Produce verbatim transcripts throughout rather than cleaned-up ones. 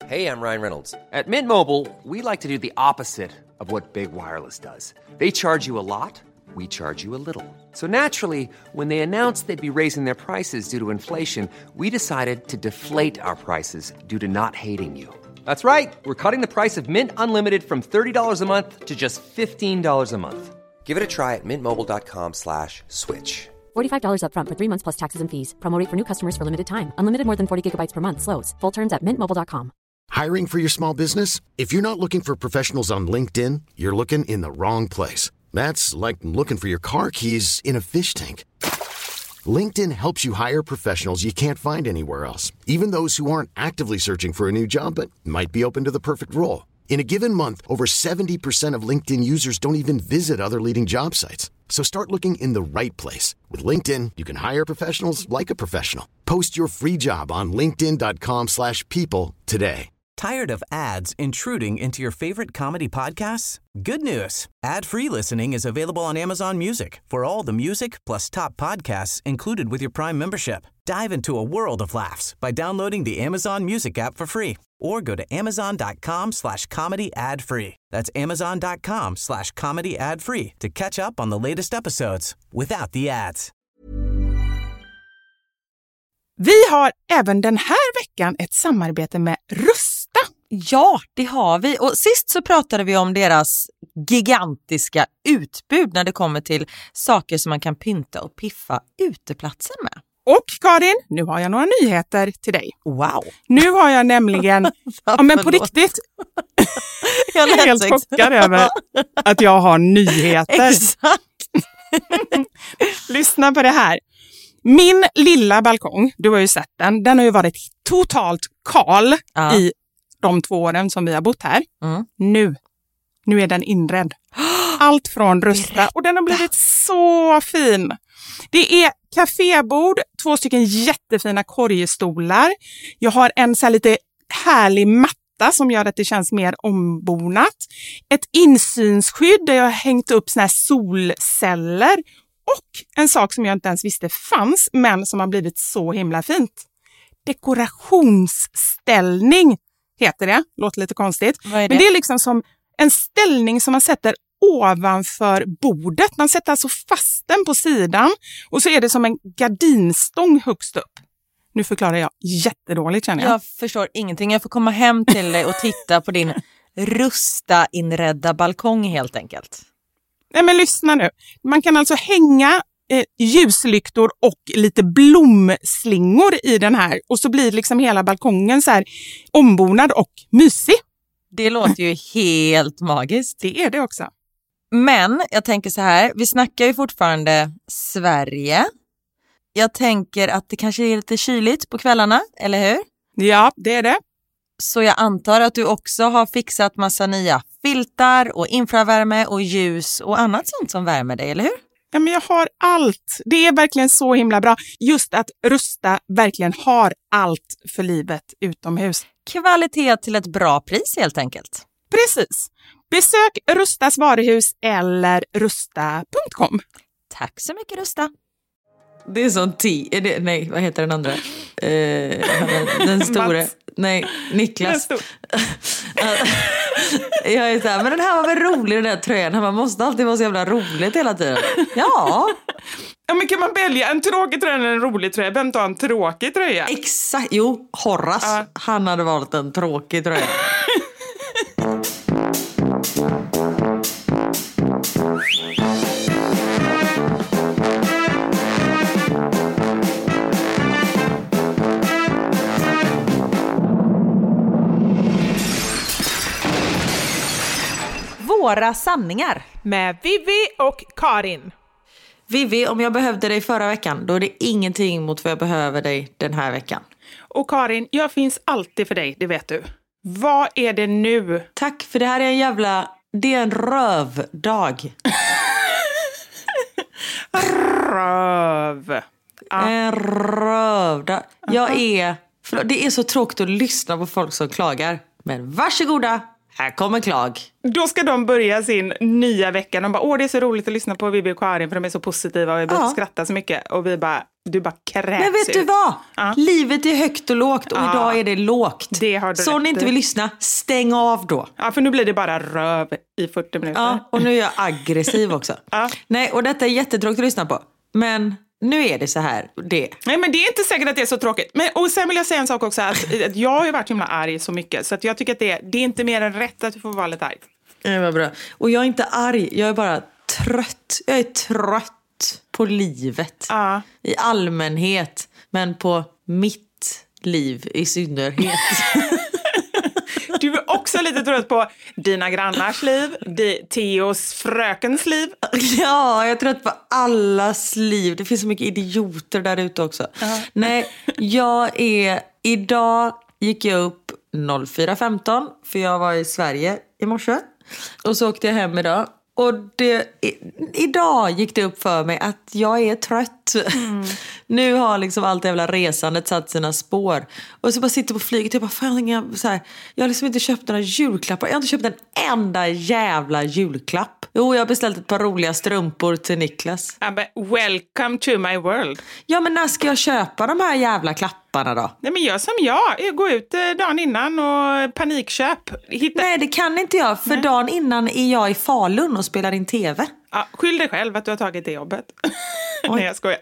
Hey, I'm Ryan Reynolds. At Mint Mobile, we like to do the opposite of what Big Wireless does. They charge you a lot, we charge you a little. So naturally, when they announced they'd be raising their prices due to inflation, we decided to deflate our prices due to not hating you. That's right. We're cutting the price of Mint Unlimited from thirty dollars a month to just fifteen dollars a month. Give it a try at mintmobile.com slash switch. forty-five dollars up front for three months plus taxes and fees. Promo rate for new customers for limited time. Unlimited more than forty gigabytes per month slows. Full terms at mint mobile dot com. Hiring for your small business? If you're not looking for professionals on LinkedIn, you're looking in the wrong place. That's like looking for your car keys in a fish tank. LinkedIn helps you hire professionals you can't find anywhere else, even those who aren't actively searching for a new job but might be open to the perfect role. In a given month, over seventy percent of LinkedIn users don't even visit other leading job sites. So start looking in the right place. With LinkedIn, you can hire professionals like a professional. Post your free job on linkedin.com slash people today. Tired of ads intruding into your favorite comedy podcasts? Good news. Ad-free listening is available on Amazon Music for all the music plus top podcasts included with your Prime membership. Dive into a world of laughs by downloading the Amazon Music app for free or go to amazon.com slash comedy ad free. That's amazon.com slash comedy ad free to catch up on the latest episodes without the ads. Vi har även den här veckan ett samarbete med Rusta. Ja, det har vi. Och sist så pratade vi om deras gigantiska utbud när det kommer till saker som man kan pynta och piffa uteplatsen med. Och Karin, nu har jag några nyheter till dig. Wow. Nu har jag nämligen, ja men på riktigt, jag är helt chockad över att jag har nyheter. Exakt. Lyssna på det här. Min lilla balkong, du har ju sett den, den har ju varit totalt kal ja. i de två åren som vi har bott här. Mm. Nu, nu är den inredd. Allt från Rusta och den har blivit så fin. Det är kafébord, två stycken jättefina korgstolar. Jag har en så här lite härlig matta som gör att det känns mer ombonat. Ett insynsskydd där jag har hängt upp såna här solceller. Och en sak som jag inte ens visste fanns, men som har blivit så himla fint. Dekorationsställning heter det. Låter lite konstigt. Vad är det? Men det är liksom som en ställning som man sätter ovanför bordet. Man sätter alltså fast den på sidan. Och så är det som en gardinstång högst upp. Nu förklarar jag jättedåligt, känner jag. Jag förstår ingenting. Jag får komma hem till dig och titta på din Rusta inredda balkong helt enkelt. Nej, men lyssna nu. Man kan alltså hänga eh, ljuslyktor och lite blomslingor i den här. Och så blir liksom hela balkongen så här ombonad och mysig. Det låter ju helt magiskt. Det är det också. Men jag tänker så här, vi snackar ju fortfarande Sverige. Jag tänker att det kanske är lite kyligt på kvällarna, eller hur? Ja, det är det. Så jag antar att du också har fixat massa nya filtar och infravärme och ljus och annat sånt som värmer dig, eller hur? Ja, men jag har allt. Det är verkligen så himla bra. Just att Rusta verkligen har allt för livet utomhus. Kvalitet till ett bra pris helt enkelt. Precis. Besök Rustas varuhus eller rusta punkt com. Tack så mycket, Rusta. Det är sån t... Är det, nej, vad heter den andra? Eh, den stora... Mats. Nej, Niklas. Jag är så här, men den här var väl rolig, den där tröjan. Man måste alltid vara så jävla roligt hela tiden. Ja. Ja, men kan man välja en tråkig tröja eller en rolig tröja? Vem tar en tråkig tröja? Exakt, jo, Horace. Uh. Han hade valt en tråkig tröja. Våra sanningar. Med Vivi och Karin. Vivi, om jag behövde dig förra veckan, då är det ingenting mot vad jag behöver dig den här veckan. Och Karin, jag finns alltid för dig, det vet du. Vad är det nu? Tack, för det här är en jävla... Det är en rövdag. Röv. Ja. En rövdag. Jag är... Förlåt, det är så tråkigt att lyssna på folk som klagar. Men varsågoda. Här kommer klag. Då ska de börja sin nya vecka. De bara, åh det är så roligt att lyssna på Vivi och Karin för de är så positiva och vi ja. skrattar så mycket. Och vi bara, du bara kräks Men vet ut. du vad? Ja. Livet är högt och lågt och Ja. idag är det lågt. Det har du Så om ni rätt inte i. vill lyssna, stäng av då. Ja, för nu blir det bara röv i fyrtio minuter. Ja, och nu är jag aggressiv också. Ja. Nej, och detta är jättetråkigt att lyssna på. Men nu är det så här. Det. Nej, men det är inte säkert att det är så tråkigt. Men, och sen vill jag säga en sak också. Att, att jag har ju varit himla arg så mycket. Så att jag tycker att det, det är inte mer än rätt att du får vara lite arg. Det var bra. Och jag är inte arg, jag är bara trött. Jag är trött på livet. Ja. I allmänhet, men på mitt liv i synnerhet. Du är också lite trött på dina grannars liv, di, Theos frökens liv. Ja, jag är trött på allas liv. Det finns så mycket idioter där ute också. Uh-huh. Nej, jag är... Idag gick jag upp fyra femton för jag var i Sverige i morse. Och så åkte jag hem idag. Och det, i, idag gick det upp för mig att jag är trött. Mm. Nu har liksom allt jävla resandet satt sina spår. Och så bara sitter på flyget och jag bara, fan, jag, så här, jag har liksom inte köpt några julklappar. Jag har inte köpt en enda jävla julklapp. Jo, jag har beställt ett par roliga strumpor till Niklas. Ja, men welcome to my world. Ja, men när ska jag köpa de här jävla klapparna då? Nej, men gör som jag. Gå ut dagen innan och panikköp. Hitta... Nej, det kan inte jag. För Nej. dagen innan är jag i Falun och spelar in tv. Ja, skyll dig själv att du har tagit det jobbet. Nej, jag skojar.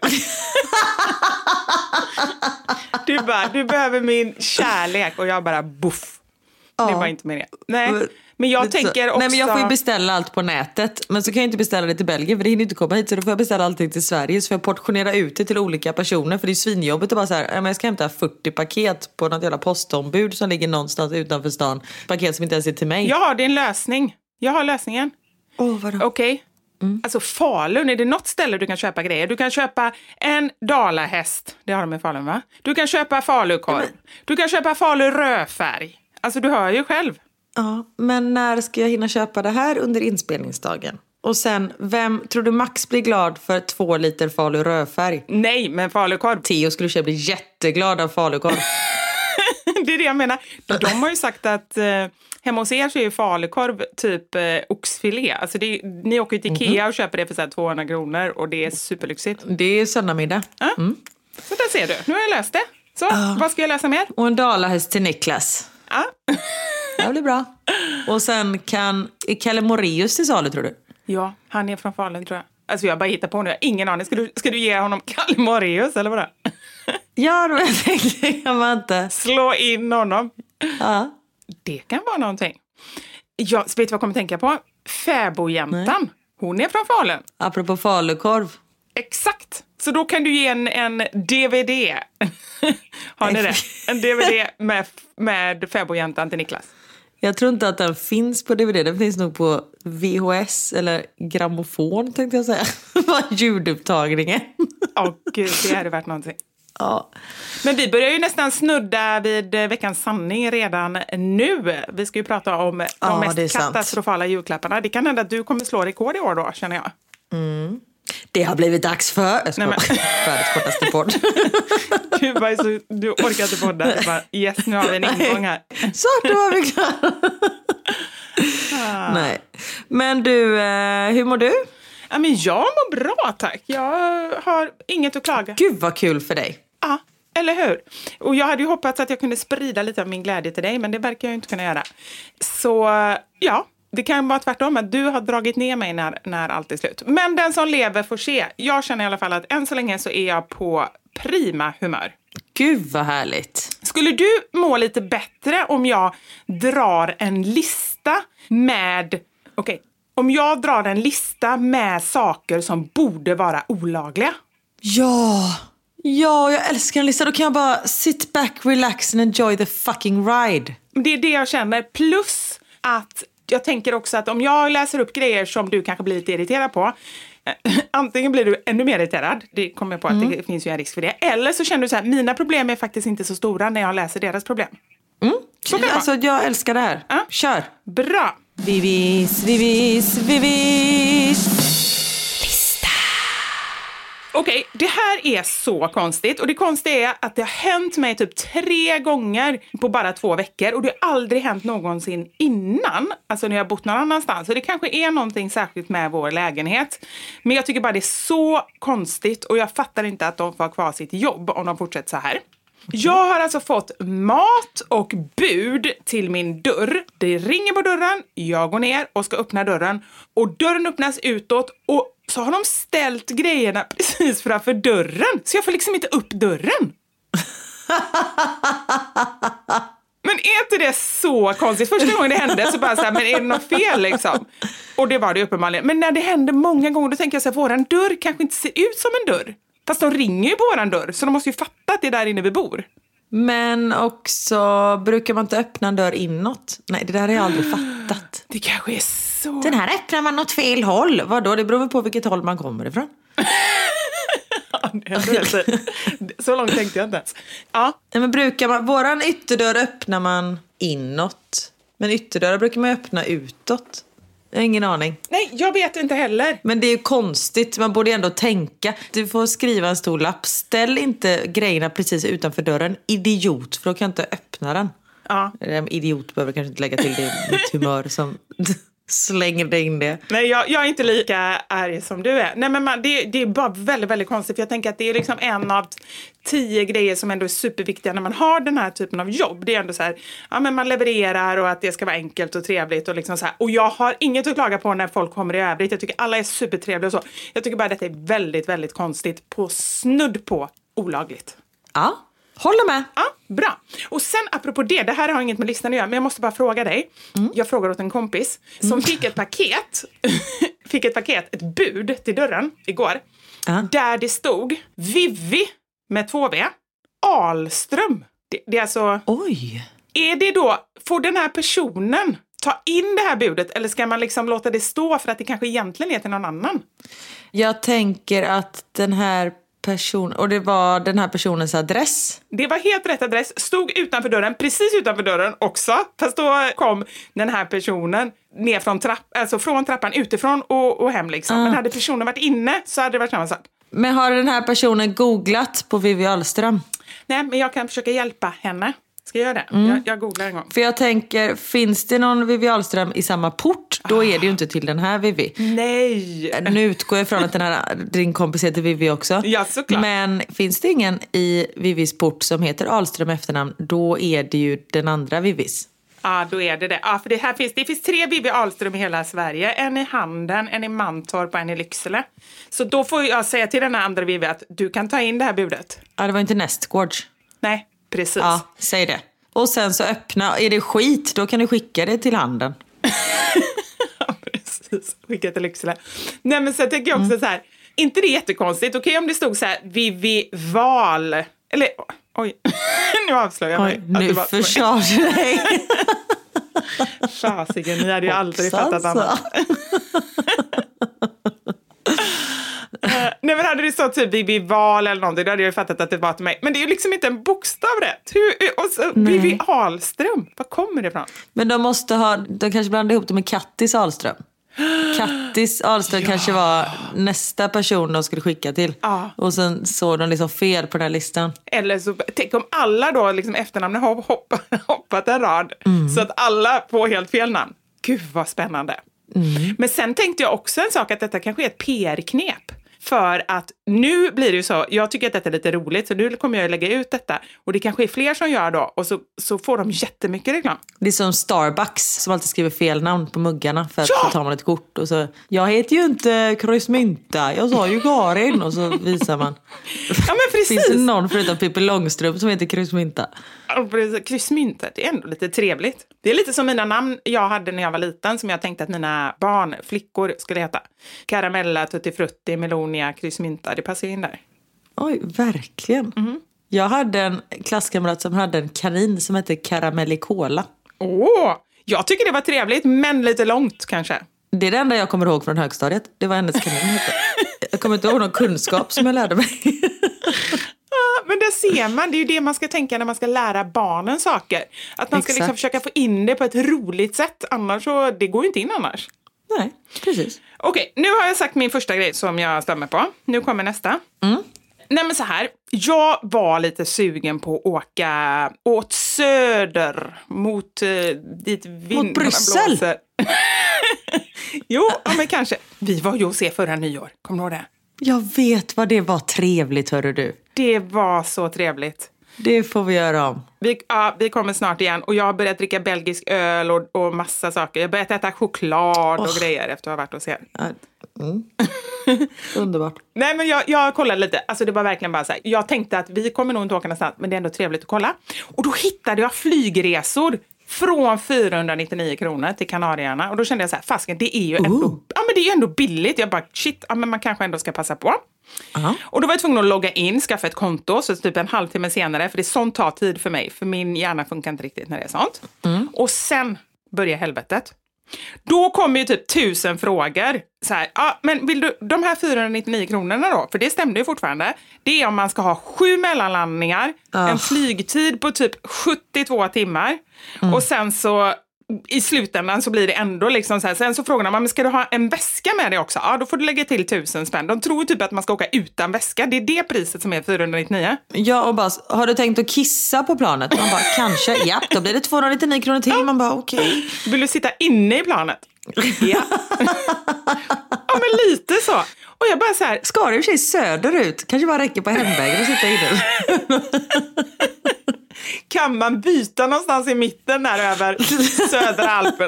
Du bara, du behöver min kärlek och jag bara buff. Ja. Det var inte med det. Nej, men jag Lite tänker så. också... Nej, men jag får ju beställa allt på nätet. Men så kan jag inte beställa det till Belgien för det hinner inte komma hit. Så då får jag beställa allting till Sverige. Så får jag portionera ut det till olika personer. För det är svinjobbet att bara så här, jag ska hämta fyrtio paket på något jävla postombud som ligger någonstans utanför stan. Paket som inte ens är till mig. Jag har din lösning. Jag har lösningen. Åh, oh, vadå? Okej. Okay. Mm. Alltså Falun, är det något ställe du kan köpa grejer? Du kan köpa en dalahäst. Det har de i Falun, va? Du kan köpa falukorv. Ja, men... Du kan köpa falu rödfärg. Alltså du hör ju själv. Ja, men när ska jag hinna köpa det här under inspelningsdagen? Och sen, vem tror du Max blir glad för två liter falu rödfärg? Nej, men falukorv. Theo skulle köpa bli jätteglad av falukorv. Det är det jag menar. De har ju sagt att eh, hemma hos er så är ju falukorv typ eh, oxfilé. Alltså det är, ni åker till Ikea mm-hmm. och köper det för så här tvåhundra kronor och det är superlyxigt. Det är söndagsmiddag. Ja. Mm. Så där ser du. Nu har jag löst det. Så, uh. vad ska jag läsa mer? Och en dalahäst till Niklas. Ja. Det blir bra. Och sen kan... Är Kalle Moraeus till salu, tror du? Ja, han är från Falun, tror jag. Alltså jag bara hittar på nu. Jag har ingen aning. Ska du, ska du ge honom Kalle Moraeus eller vadå? Ja, då jag tänkte jag bara inte. Slå in honom. Ja. Det kan vara någonting. Jag vet du vad jag kommer tänka på? Fäbodjäntan. Hon är från Falun. Apropå falukorv. Exakt. Så då kan du ge en, en D V D. Har ni det? En D V D med, med Fäbodjäntan till Niklas. Jag tror inte att den finns på D V D. Den finns nog på V H S eller grammofon, tänkte jag säga. Vad ljudupptagningen. Åh oh, gud, det hade varit någonting. Ja. Men vi börjar ju nästan snudda vid veckans sanning redan nu. Vi ska ju prata om de ja, mest katastrofala julklapparna. Det kan hända att du kommer slå rekord i år då, känner jag. Mm. Det har blivit dags för... Jag ska världens kortaste podd. Du, bara så, du orkar inte podda. Bara, yes, nu har vi en ingång här. Så, då var vi klara. ah. Nej. Men du, hur mår du? Ja, men jag mår bra, tack. Jag har inget att klaga. Gud, vad kul för dig. Ja, eller hur? Och jag hade ju hoppats att jag kunde sprida lite av min glädje till dig, men det verkar jag inte kunna göra. Så, ja. Det kan vara tvärtom att du har dragit ner mig när, när allt är slut. Men den som lever får se. Jag känner i alla fall att än så länge så är jag på prima humör. Gud vad härligt. Skulle du må lite bättre om jag drar en lista med... Okej, okay, om jag drar en lista med saker som borde vara olagliga? Ja, ja, jag älskar en lista. Då kan jag bara sit back, relax and enjoy the fucking ride. Det är det jag känner. Plus att... Jag tänker också att om jag läser upp grejer som du kanske blir lite irriterad på, antingen blir du ännu mer irriterad, det kommer jag på att mm. det finns ju en risk för det, eller så känner du så här, mina problem är faktiskt inte så stora när jag läser deras problem. Mm. Så kan alltså, jag älskar det här. Ja. Kör. Bra. Vivis, vivis, vivis. Lista. Okej, okay, det här är så konstigt. Och det konstiga är att det har hänt mig typ tre gånger på bara två veckor. Och det har aldrig hänt någonsin innan. Alltså när jag har bott någon annanstans. Så det kanske är någonting särskilt med vår lägenhet. Men jag tycker bara det är så konstigt. Och jag fattar inte att de får ha kvar sitt jobb om de fortsätter så här. Jag har alltså fått mat och bud till min dörr. Det ringer på dörren, jag går ner och ska öppna dörren. Och dörren öppnas utåt och så har de ställt grejerna precis framför dörren. Så jag får liksom inte upp dörren. Men är inte det så konstigt? Första gången det hände så bara så här, men är det något fel liksom? Och det var det uppenbarligen. Men när det händer många gånger då tänker jag så här, våran dörr kanske inte ser ut som en dörr. Fast de ringer ju på våran dörr, så de måste ju fatta att det är där inne vi bor. Men också, brukar man inte öppna en dörr inåt? Nej, det där har jag aldrig fattat. Det kanske är så... Den här öppnar man åt fel håll. Vadå? Det beror på vilket håll man kommer ifrån. Ja, så långt tänkte jag inte ens. Ja. Nej, men brukar man... Våran ytterdörr öppnar man inåt. Men ytterdörrar brukar man öppna utåt. Jag har ingen aning. Nej, jag vet inte heller. Men det är ju konstigt. Man borde ändå tänka. Du får skriva en stor lapp. Ställ inte grejerna precis utanför dörren. Idiot, för då kan jag inte öppna den. Ja. Idiot behöver kanske inte lägga till det mitt humör som slänger det in det. Nej, jag, jag är inte lika arg som du är. Nej, men man, det, det är bara väldigt, väldigt konstigt. För jag tänker att det är liksom en av tio grejer som ändå är superviktiga när man har den här typen av jobb. Det är ändå så här, ja men man levererar och att det ska vara enkelt och trevligt och liksom så här. Och jag har inget att klaga på när folk kommer i övrigt. Jag tycker alla är supertrevliga och så. Jag tycker bara att detta är väldigt, väldigt konstigt. På snudd på olagligt. Ja. Håller med. Ja, bra. Och sen apropå det, det här har inget med listan att göra, men jag måste bara fråga dig. Mm. Jag frågar åt en kompis som mm. fick ett paket, fick ett paket, ett bud till dörren igår. Uh. Där det stod Vivi med två V, Ahlström. Det, det är alltså... Oj. Är det då, får den här personen ta in det här budet eller ska man liksom låta det stå för att det kanske egentligen är till någon annan? Jag tänker att den här person, och det var den här personens adress. Det var helt rätt adress. Stod utanför dörren, precis utanför dörren också. Fast då kom den här personen ner från, trapp, alltså från trappan utifrån och, och hem liksom. Uh. Men hade personen varit inne så hade det varit samma sak. Men har den här personen googlat på Vivi Ahlström? Nej, men jag kan försöka hjälpa henne. Ska jag göra det? Mm. Jag, jag googlar en gång. För jag tänker, finns det någon Vivi Ahlström i samma port? Då ah. är det ju inte till den här Vivi. Nej! Nu utgår jag från att den här, din kompis heter Vivi också. Ja, såklart. Men finns det ingen i Vivis port som heter Ahlström efternamn, då är det ju den andra Vivis. Ja, ah, då är det det. Ja, ah, för det här finns, det finns tre Vivi Ahlström i hela Sverige. En i Handen, en i Mantorp och en i Lycksele. Så då får jag säga till den här andra Vivi att du kan ta in det här budet. Ja, det var inte Nästgårds. Nej, precis. Ja, säg det. Och sen så öppna, är det skit, då kan du skicka det till Handen. Ja, precis. Skicka till Lycksele. Nej, men så tänker jag också mm. så här, inte det är jättekonstigt. Okej, om det stod så här, Vivi Val. Eller, oj, nu avslöjar jag mig. Oj, nu försade du dig. Fasiken, ni hade ju aldrig fattat annat. Uh, nej, men hade det stått typ Vivi Val eller någonting, då hade jag ju fattat att det var till mig. Men det är ju liksom inte en bokstav rätt. Hur, och så, Vivi Ahlström, var kommer det ifrån? Men de måste ha, de kanske blandade ihop det med Kattis Ahlström. Kattis Ahlström ja. kanske var nästa person de skulle skicka till. Ja. Och sen såg de liksom fel på den här listan. Eller så, tänk om alla då liksom efternamnen har hoppat, hoppat en rad. Mm. Så att alla får helt fel namn. Gud vad spännande. Mm. Men sen tänkte jag också en sak, att detta kanske är ett P R-knep. För att nu blir det ju så, jag tycker att detta är lite roligt, så nu kommer jag lägga ut detta. Och det kanske är fler som gör då, och så, så får de jättemycket reklam. Det är som Starbucks som alltid skriver fel namn på muggarna för att ja! så tar man ett kort. Och så, jag heter ju inte Kryssmynta, jag sa ju Karin, och så visar man. Ja, men precis. Finns det någon förutom Pippi Långstrump som heter Kryssmynta? Ja, Kryssmynta, det är ändå lite trevligt. Det är lite som mina namn jag hade när jag var liten, som jag tänkte att mina barn, flickor, skulle heta. Caramella, Tutti Frutti, Melonia, Kryssmynta, det passar in där. Oj, verkligen. Mm. Jag hade en klasskamrat som hade en kanin som hette Karamellicola. Åh, jag tycker det var trevligt, men lite långt kanske. Det är det enda jag kommer ihåg från högstadiet. Det var hennes kanin hette. Jag kommer inte ihåg någon kunskap som jag lärde mig. Men det ser man, det är ju det man ska tänka när man ska lära barnen saker. Att man ska liksom försöka få in det på ett roligt sätt, annars så, det går ju inte in annars. Nej, precis. Okej, nu har jag sagt min första grej som jag stämmer på. Nu kommer nästa. Mm. Nej men så här, jag var lite sugen på att åka åt söder mot eh, dit vindarna Mot Bryssel? blåser. Jo, ja, men kanske. Vi var ju och se förra nyår, kommer du ihåg det? Jag vet vad det var trevligt, hörru du. Det var så trevligt. Det får vi göra om. Vi, ja, vi kommer snart igen och jag har börjat dricka belgisk öl och, och massa saker. Jag har börjat äta choklad och oh. grejer efter att ha varit och se. Mm. Underbart. Nej men jag, jag kollade lite, alltså det var verkligen bara så här. Jag tänkte att vi kommer nog inte åka någonstans, men det är ändå trevligt att kolla. Och då hittade jag flygresor från fyrahundranittionio kronor till Kanarieöarna. Och då kände jag så här, fasken, det är ju ändå, uh. ja, men det är ju ändå billigt. Jag bara, shit, ja, men man kanske ändå ska passa på. Uh-huh. Och då var jag tvungen att logga in, skaffa ett konto, så typ en halvtimme senare, för det är sånt tar tid för mig, för min hjärna funkar inte riktigt när det är sånt. Mm. Och sen börjar helvetet. Då kommer ju typ tusen frågor. Så här, ja, men vill du, de här fyrahundranittionio kronorna då, för det stämde ju fortfarande, det är om man ska ha sju mellanlandningar, uh. en flygtid på typ sjuttiotvå timmar, mm. och sen så i slutändan så blir det ändå liksom så här, sen så frågar man, men ska du ha en väska med dig också? Ja, då får du lägga till tusen spänn. De tror typ att man ska åka utan väska. Det är det priset som är fyrahundranittionio. Ja, och bara, har du tänkt att kissa på planet? Man bara, kanske, ja, då blir det tvåhundranittionio kronor till. Man bara, okej. Okay. Vill du sitta inne i planet? Ja. Ja, men lite så. Och jag bara så här, ska du i och för sig söderut? Kanske bara räcker på hemvägen och sitta inne. Kan man byta någonstans i mitten där över södra Alpen?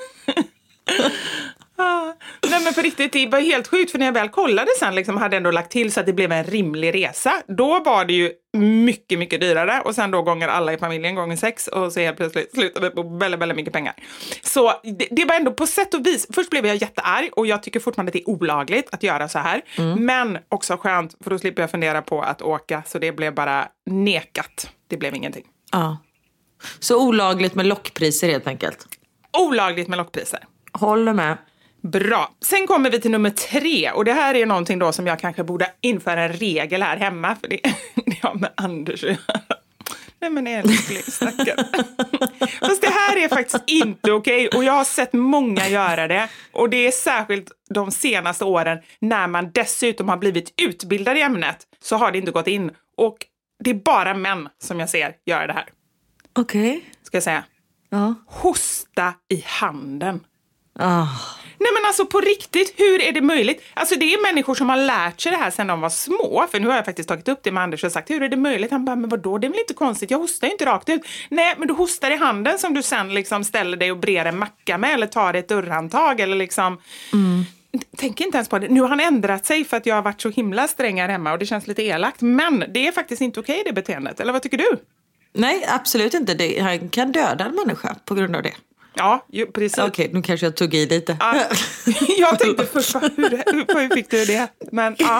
Ah. Nej men för riktigt, det var helt sjukt, för när jag väl kollade sen liksom, hade jag ändå lagt till så att det blev en rimlig resa. Då var det ju mycket, mycket dyrare, och sen då gånger alla i familjen gånger sex, och så helt plötsligt slutade vi på väldigt, väldigt mycket pengar. Så det, det var ändå på sätt och vis, först blev jag jättearg och jag tycker fortfarande att det är olagligt att göra så här, mm. men också skönt, för då slipper jag fundera på att åka, så det blev bara nekat. Det blev ingenting. Ja. Så olagligt med lockpriser helt enkelt. Olagligt med lockpriser. Håller med. Bra. Sen kommer vi till nummer tre. Och det här är någonting då som jag kanske borde införa en regel här hemma. För det, det har med Anders att göra. Nej men älskling, stackare. Fast det här är faktiskt inte okej. Och jag har sett många göra det. Och det är särskilt de senaste åren när man dessutom har blivit utbildad i ämnet. Så har det inte gått in. Och det är bara män som jag ser göra det här. Okej. Okay. Ska jag säga. Ja. Hosta i handen. Ah. Nej men alltså på riktigt, hur är det möjligt? Alltså det är människor som har lärt sig det här sedan de var små. För nu har jag faktiskt tagit upp det med Anders och sagt, hur är det möjligt? Han bara, men vadå? Det är väl inte konstigt, jag hostar ju inte rakt ut. Nej, men du hostar i handen som du sen liksom ställer dig och brer en macka med, eller tar ett dörrhandtag eller liksom... Mm. Tänk inte ens på det. Nu har han ändrat sig för att jag har varit så himla sträng här hemma och det känns lite elakt. Men det är faktiskt inte okej det beteendet. Eller vad tycker du? Nej, absolut inte. Det, han kan döda en människa på grund av det. Ja, ju, precis. Okej, okay, nu kanske jag tog i lite. Ja, jag tänkte först, hur, hur, hur fick du det? Men ja.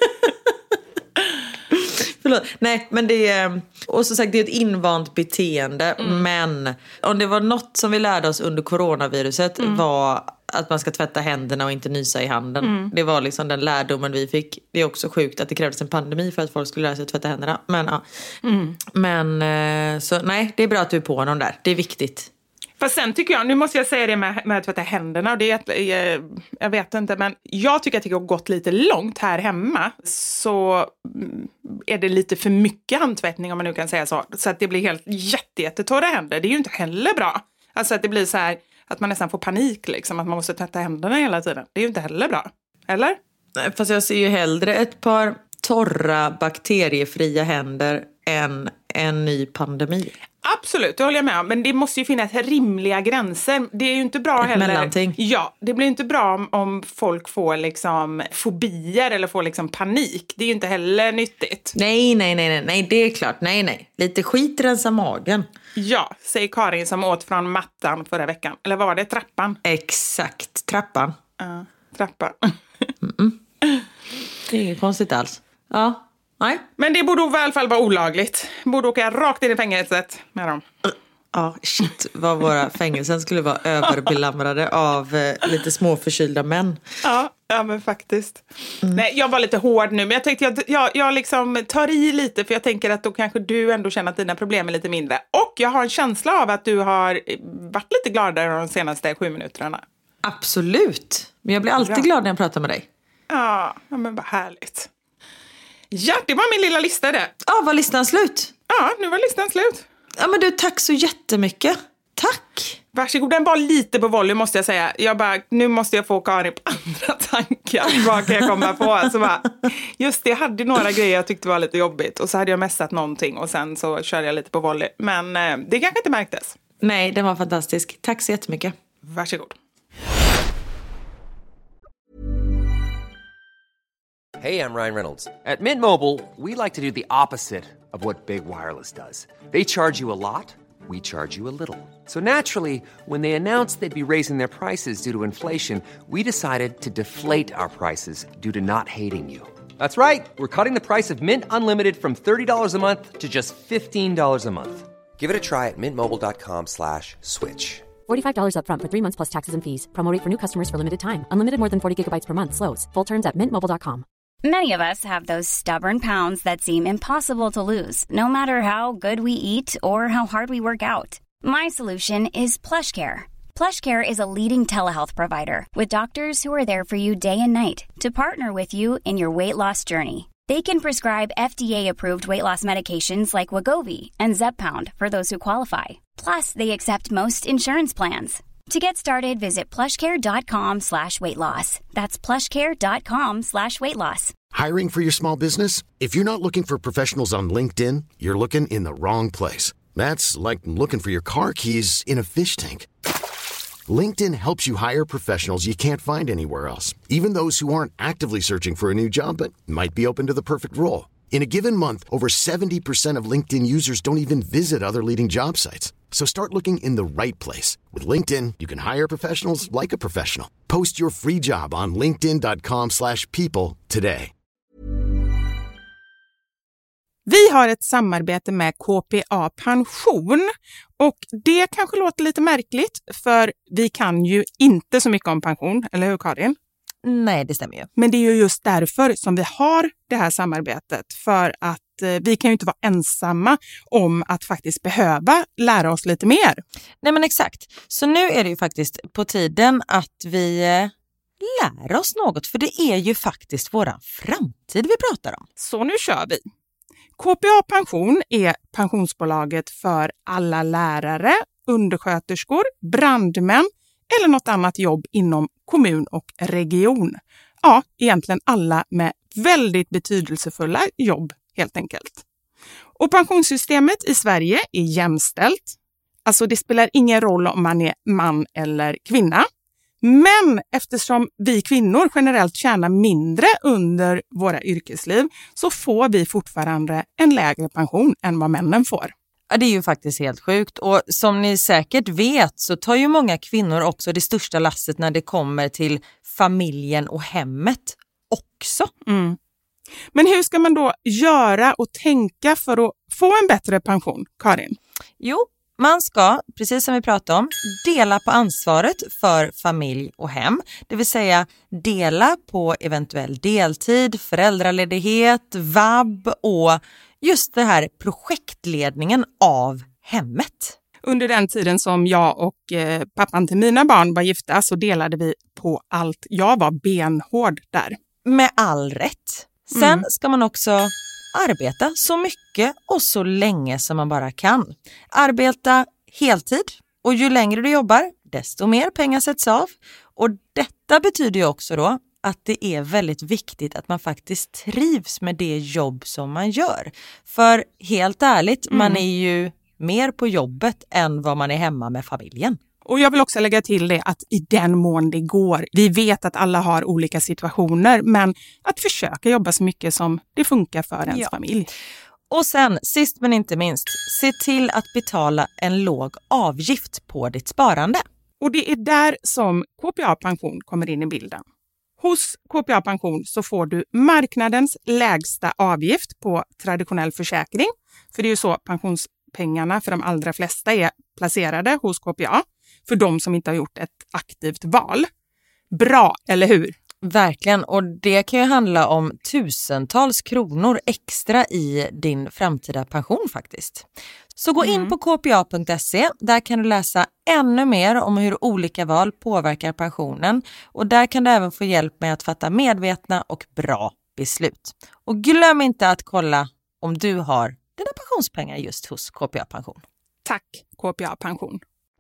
Förlåt. Nej, men det är... Och så sagt, det är ett invant beteende. Mm. Men om det var något som vi lärde oss under coronaviruset mm. var att man ska tvätta händerna och inte nysa i handen. Mm. Det var liksom den lärdomen vi fick. Det är också sjukt att det krävdes en pandemi för att folk skulle lära sig att tvätta händerna. Men ja. Mm. Men så nej, det är bra att du är på någon där. Det är viktigt. Fast sen tycker jag, nu måste jag säga det med, med att tvätta händerna, och det är, jag, jag vet inte, men jag tycker att det har gått lite långt här hemma, så är det lite för mycket handtvättning, om man nu kan säga så, så att det blir helt jätte, jättetorra händer. Det är ju inte heller bra. Alltså att det blir så här, att man nästan får panik liksom, att man måste tvätta händerna hela tiden. Det är ju inte heller bra, eller? Nej, fast jag ser ju hellre ett par torra, bakteriefria händer än en ny pandemi. Absolut, det håller jag med om. Men det måste ju finnas rimliga gränser. Det är ju inte bra ett heller. Mellanting. Ja, det blir inte bra om, om folk får liksom fobier eller får liksom panik. Det är ju inte heller nyttigt. Nej, nej, nej, nej, nej, det är klart. Nej, nej. Lite skit rensa magen. Ja, säger Karin som åt från mattan förra veckan. Eller vad var det? Trappan? Exakt, trappan. Ja, uh, trappan. Mm-mm. Det är inget konstigt alls. Ja. Nej. Men det borde i alla fall vara olagligt. Borde åka rakt in i fängelset med dem. Ja, shit. Vad våra fängelsen skulle vara överbelamrade av eh, lite småförkylda män. Ja, ja men faktiskt. Mm. Nej, jag var lite hård nu. Men jag tänkte jag, jag, jag liksom tar i lite. För jag tänker att då kanske du ändå känner att dina problem är lite mindre. Och jag har en känsla av att du har varit lite gladare de senaste sju minuterna. Absolut. Men jag blir alltid Bra. glad när jag pratar med dig. Ja, men vad härligt. Ja, det var min lilla lista det. Ja, var listan slut? Ja, nu var listan slut. Ja, men du, tack så jättemycket. Tack. Varsågod, den var lite på volley måste jag säga. Jag bara, nu måste jag få Karin på andra tankar. Vad kan jag komma på? Så bara, just det, jag hade några grejer jag tyckte var lite jobbigt. Och så hade jag messat någonting och sen så körde jag lite på volley. Men eh, det kanske inte märktes. Nej, den var fantastisk. Tack så jättemycket. Varsågod. Hey, I'm Ryan Reynolds. At Mint Mobile, we like to do the opposite of what Big Wireless does. They charge you a lot, we charge you a little. So naturally, when they announced they'd be raising their prices due to inflation, we decided to deflate our prices due to not hating you. That's right. We're cutting the price of Mint Unlimited from thirty dollars a month to just fifteen dollars a month. Give it a try at mintmobile.com slash switch. forty-five dollars up front for three months plus taxes and fees. Promo rate for new customers for limited time. Unlimited more than forty gigabytes per month. Slows full terms at mint mobile dot com. Many of us have those stubborn pounds that seem impossible to lose, no matter how good we eat or how hard we work out. My solution is PlushCare. PlushCare is a leading telehealth provider with doctors who are there for you day and night to partner with you in your weight loss journey. They can prescribe F D A-approved weight loss medications like Wegovy and Zepbound for those who qualify. Plus, they accept most insurance plans. To get started, visit plushcare.com slash weight loss. That's plushcare.com slash weight loss. Hiring for your small business? If you're not looking for professionals on LinkedIn, you're looking in the wrong place. That's like looking for your car keys in a fish tank. LinkedIn helps you hire professionals you can't find anywhere else, even those who aren't actively searching for a new job but might be open to the perfect role. In a given month, over seventy percent of LinkedIn users don't even visit other leading job sites. So start looking in the right place. With LinkedIn, you can hire professionals like a professional. Post your free job on linkedin.com slash people today. Vi har ett samarbete med K P A Pension och det kanske låter lite märkligt för vi kan ju inte så mycket om pension, eller hur Karin? Nej, det stämmer ju. Men det är ju just därför som vi har det här samarbetet, för att eh, vi kan ju inte vara ensamma om att faktiskt behöva lära oss lite mer. Nej men exakt, så nu är det ju faktiskt på tiden att vi eh, lär oss något, för det är ju faktiskt våran framtid vi pratar om. Så nu kör vi. K P A Pension är pensionsbolaget för alla lärare, undersköterskor, brandmän eller något annat jobb inom kommun och region. Ja, egentligen alla med väldigt betydelsefulla jobb helt enkelt. Och pensionssystemet i Sverige är jämställt. Alltså det spelar ingen roll om man är man eller kvinna. Men eftersom vi kvinnor generellt tjänar mindre under våra yrkesliv så får vi fortfarande en lägre pension än vad männen får. Ja, det är ju faktiskt helt sjukt. Och som ni säkert vet så tar ju många kvinnor också det största lasset när det kommer till familjen och hemmet också. Mm. Men hur ska man då göra och tänka för att få en bättre pension, Karin? Jo, man ska, precis som vi pratade om, dela på ansvaret för familj och hem. Det vill säga dela på eventuell deltid, föräldraledighet, vab och just det här projektledningen av hemmet. Under den tiden som jag och eh, pappan till mina barn var gifta så delade vi på allt. Jag var benhård där. Med all rätt. Sen mm. ska man också arbeta så mycket och så länge som man bara kan. Arbeta heltid och ju längre du jobbar desto mer pengar sätts av. Och detta betyder ju också då att det är väldigt viktigt att man faktiskt trivs med det jobb som man gör. För helt ärligt, mm. man är ju mer på jobbet än vad man är hemma med familjen. Och jag vill också lägga till det att i den mån det går, vi vet att alla har olika situationer, men att försöka jobba så mycket som det funkar för ens ja. familj. Och sen, sist men inte minst, se till att betala en låg avgift på ditt sparande. Och det är där som K P A Pension kommer in i bilden. Hos K P A Pension så får du marknadens lägsta avgift på traditionell försäkring. För det är ju så pensionspengarna för de allra flesta är placerade hos K P A. För de som inte har gjort ett aktivt val. Bra, eller hur? Verkligen, och det kan ju handla om tusentals kronor extra i din framtida pension faktiskt. Så gå in på k p a punkt se, där kan du läsa ännu mer om hur olika val påverkar pensionen. Och där kan du även få hjälp med att fatta medvetna och bra beslut. Och glöm inte att kolla om du har dina pensionspengar just hos K P A Pension. Tack K P A Pension.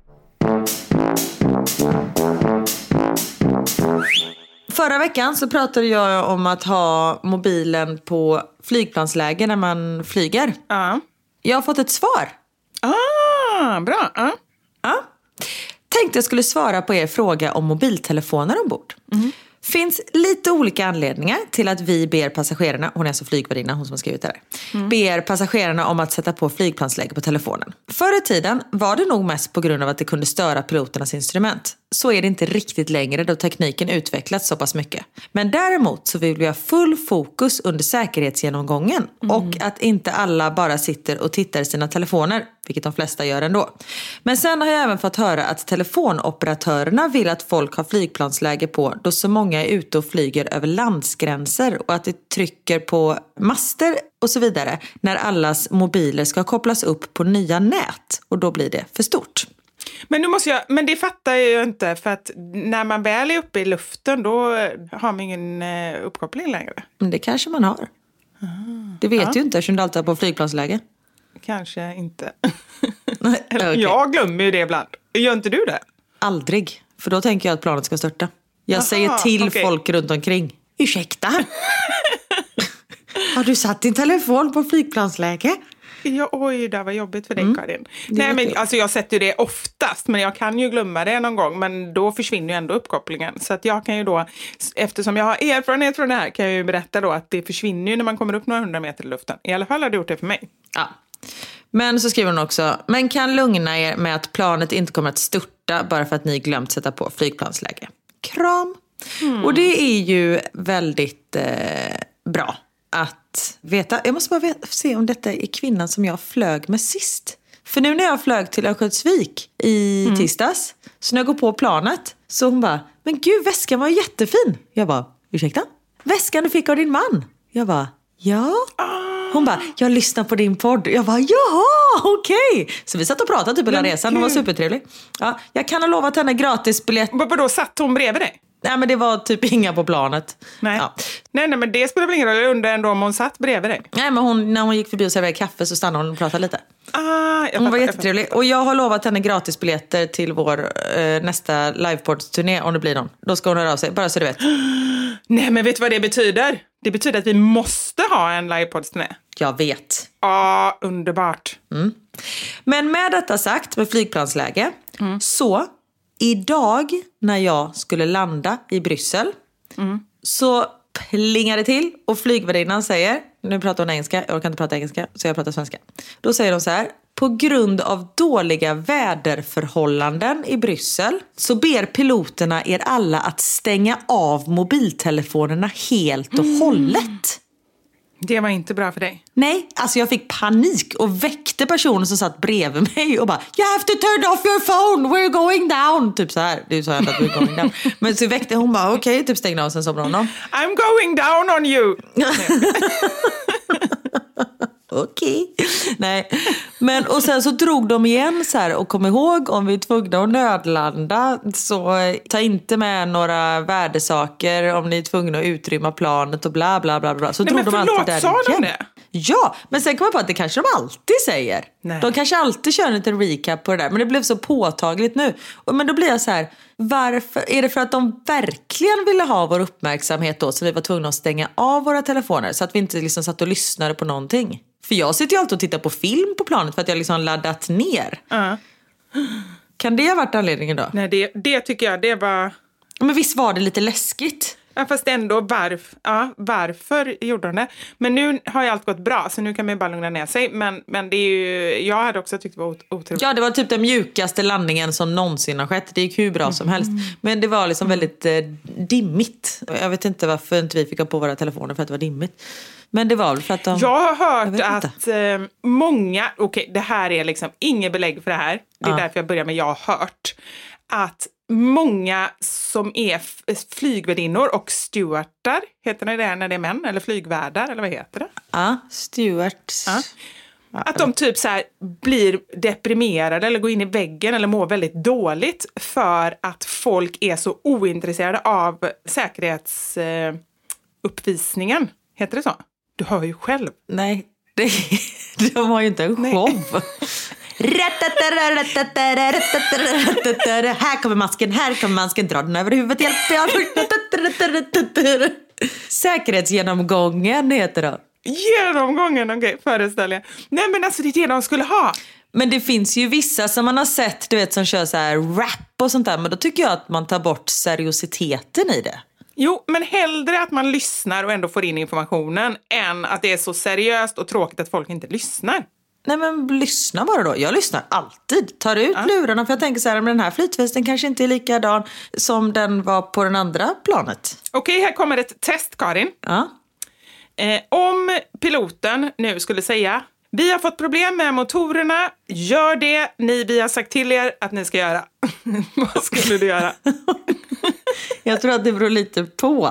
Förra veckan så pratade jag om att ha mobilen på flygplansläge när man flyger. Ja. Jag har fått ett svar. Ah, bra. Ja. Ja. Tänkte jag skulle svara på er fråga om mobiltelefoner ombord. Mm. Finns lite olika anledningar till att vi ber passagerarna, hon är alltså flygvärdinna, hon som har skrivit det där, mm. ber passagerarna om att sätta på flygplansläge på telefonen. Förr i tiden var det nog mest på grund av att det kunde störa piloternas instrument. Så är det inte riktigt längre då tekniken utvecklats så pass mycket. Men däremot så vill vi ha full fokus under säkerhetsgenomgången mm. och att inte alla bara sitter och tittar i sina telefoner, vilket de flesta gör ändå. Men sen har jag även fått höra att telefonoperatörerna vill att folk har flygplansläge på då så många är ute och flyger över landsgränser och att det trycker på master och så vidare när allas mobiler ska kopplas upp på nya nät och då blir det för stort. Men nu måste jag, men det fattar jag ju inte, för att när man väl är uppe i luften då har man ingen eh, uppkoppling längre. Men det kanske man har. Ah, det vet ja. ju inte eftersom du alltid är på flygplansläge. Kanske inte. Okay. Jag glömmer ju det ibland. Gör inte du det? Aldrig, för då tänker jag att planet ska störta. Jag Aha, säger till okay. folk runt omkring. Ursäkta? Har du satt din telefon på flygplansläge? Ja, oj, det var jobbigt för dig, mm. Karin. Nej, men alltså jag sätter det oftast, men jag kan ju glömma det någon gång. Men då försvinner ju ändå uppkopplingen. Så att jag kan ju då, eftersom jag har erfarenhet från det här, kan jag ju berätta då att det försvinner ju när man kommer upp några hundra meter i luften. I alla fall har det gjort det för mig. Ja. Men så skriver hon också, men kan lugna er med att planet inte kommer att störta bara för att ni glömt sätta på flygplansläge. Kram. Mm. Och det är ju väldigt eh, bra att veta. Jag måste bara veta, se om detta är kvinnan som jag flög med sist. För nu när jag flög till Örnsköldsvik i mm. tisdags, så när jag går på planet, så hon bara, men gud, väskan var jättefin. Jag bara, ursäkta? Väskan du fick av din man? Jag bara, ja. Hon bara, jag lyssnar på din podd. Jag bara, jaha, okej. Okay. Så vi satt och pratade typ hela resan. Hon var supertrevlig. Ja, jag kan ha lovat henne gratis biljett. Varför då satt hon bredvid dig? Nej, men det var typ inga på planet. Nej, ja. nej, nej, men det spelar väl ingen roll. Jag undrar ändå om hon satt bredvid dig. Nej, men hon, när hon gick förbi och serverade kaffe så stannade hon och pratade lite. Ah, jag hon fattar, var jättetrevlig. Jag och jag har lovat henne gratis biljetter till vår eh, nästa livepodd-turné, om det blir någon. Då ska hon höra av sig, bara så du vet. Nej, men vet du vad det betyder? Det betyder att vi måste ha en livepodd-turné. Jag vet. Ja, ah, underbart. Mm. Men med detta sagt, med flygplansläge, mm. så idag när jag skulle landa i Bryssel mm. så plingade till och flygvärdinnan säger, nu pratar hon engelska, jag kan inte prata engelska så jag pratar svenska. Då säger de så här, på grund av dåliga väderförhållanden i Bryssel så ber piloterna er alla att stänga av mobiltelefonerna helt och mm. hållet. Det var inte bra för dig. Nej, alltså jag fick panik och väckte personen som satt bredvid mig och bara, you have to turn off your phone, we're going down. Typ så här, det sa jag inte att we're going down. Men så väckte hon bara, okej, okay, typ stängde av, sen somnade hon. I'm going down on you. Okej. Okay. Nej. Men och sen så drog de igen så här, och kom ihåg, om vi är tvungna att nödlanda så ta inte med några värdesaker om ni är tvungna att utrymma planet och bla bla bla bla. Så nej, drog men de förlåt, alltid där sa igen. De det? Ja, men sen kom jag på att det kanske de alltid säger. Nej. De kanske alltid kör en liten recap på det där, men det blev så påtagligt nu. Men då blir jag så här, varför? Är det för att de verkligen ville ha vår uppmärksamhet då, så vi var tvungna att stänga av våra telefoner så att vi inte liksom satt och lyssnade på någonting? För jag sitter ju alltid och tittar på film på planet för att jag liksom laddat ner. Uh. Kan det ha varit anledningen då? Nej, det, det tycker jag, det var... Men visst var det lite läskigt? Ja, fast ändå, varf, ja, varför gjorde de det? Men nu har ju allt gått bra, så nu kan man ju bara lugna ner sig. Men, men det är ju, jag hade också tyckt det var otroligt. Ja, det var typ den mjukaste landningen som någonsin har skett. Det gick hur bra mm. som helst. Men det var liksom väldigt eh, dimmigt. Jag vet inte varför inte vi fick ha på våra telefoner för att det var dimmigt. Men det var väl för att de... Jag har hört jag att eh, många, okej, okay, det här är liksom inget belägg för det här. Det är ja. därför jag börjar med jag har hört. Att många som är f- flygvärdinnor och stewardar. Heter det det när det är män? Eller flygvärdar? Eller vad heter det? Ja, stewards. Ja. Att de typ så här blir deprimerade eller går in i väggen eller mår väldigt dåligt för att folk är så ointresserade av säkerhetsuppvisningen. Eh, Heter det så? Du hör ju själv. Nej, det, de har ju inte en show. Här kommer masken, här kommer masken, dra den över huvudet, hjälp. Säkerhetsgenomgången heter det. Genomgången, okej, okay, föreställer jag. Nej men alltså det är det de skulle ha. Men det finns ju vissa som man har sett, du vet, som kör så här rap och sånt där. Men då tycker jag att man tar bort seriositeten i det. Jo, men hellre att man lyssnar och ändå får in informationen än att det är så seriöst och tråkigt att folk inte lyssnar. Nej men lyssna bara då. Jag lyssnar alltid. Tar ut ja. lurarna för jag tänker så här, men den här flytvästen kanske inte är likadan som den var på den andra planet. Okej, här kommer ett test, Karin. Ja. Eh, om piloten nu skulle säga, vi har fått problem med motorerna, gör det ni vi har sagt till er att ni ska göra. Vad skulle du göra? Jag tror att det beror lite på.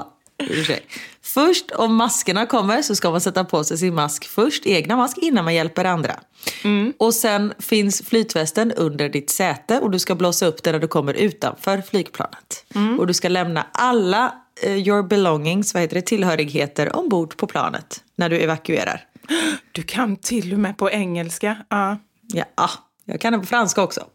Först om maskerna kommer så ska man sätta på sig sin mask först, egna mask, innan man hjälper andra. Mm. Och sen finns flytvästen under ditt säte och du ska blåsa upp den när du kommer utanför flygplanet. Mm. Och du ska lämna alla uh, your belongings, vad heter det, tillhörigheter ombord på planet när du evakuerar. Du kan till och med på engelska. Ja, ja jag kan det på franska också.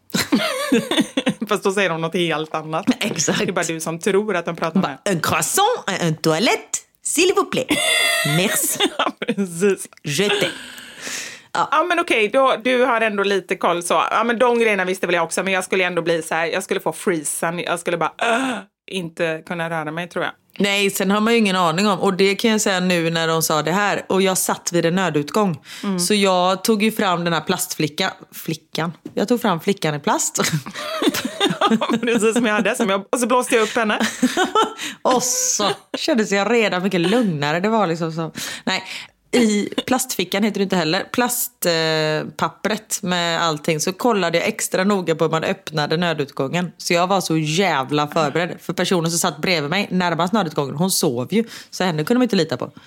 Fast då säger de något helt annat. Exakt. Det är bara du som tror att de pratar med. Un croissant, un toilette, s'il vous plaît. Merci. Ja, precis. Je t'aime. Ja. ja men okej, då, du har ändå lite koll så. Ja men de grejerna visste väl jag också. Men jag skulle ändå bli så här, jag skulle få freezen. Jag skulle bara uh, inte kunna röra mig, tror jag. Nej, sen har man ju ingen aning om. Och det kan jag säga nu när de sa det här. Och jag satt vid en nödutgång. Mm. Så jag tog ju fram den här plastflickan. Flickan? Jag tog fram flickan i plast. Precis som jag hade. Som jag, och så blåste jag upp henne. Och så kändes jag redan mycket lugnare. Det var liksom så. Nej. I plastfickan heter det inte heller. Plastpappret eh, med allting. Så kollade jag extra noga på hur man öppnade nödutgången. Så jag var så jävla förberedd. För personen som satt bredvid mig närmast nödutgången, hon sov ju. Så henne kunde man inte lita på.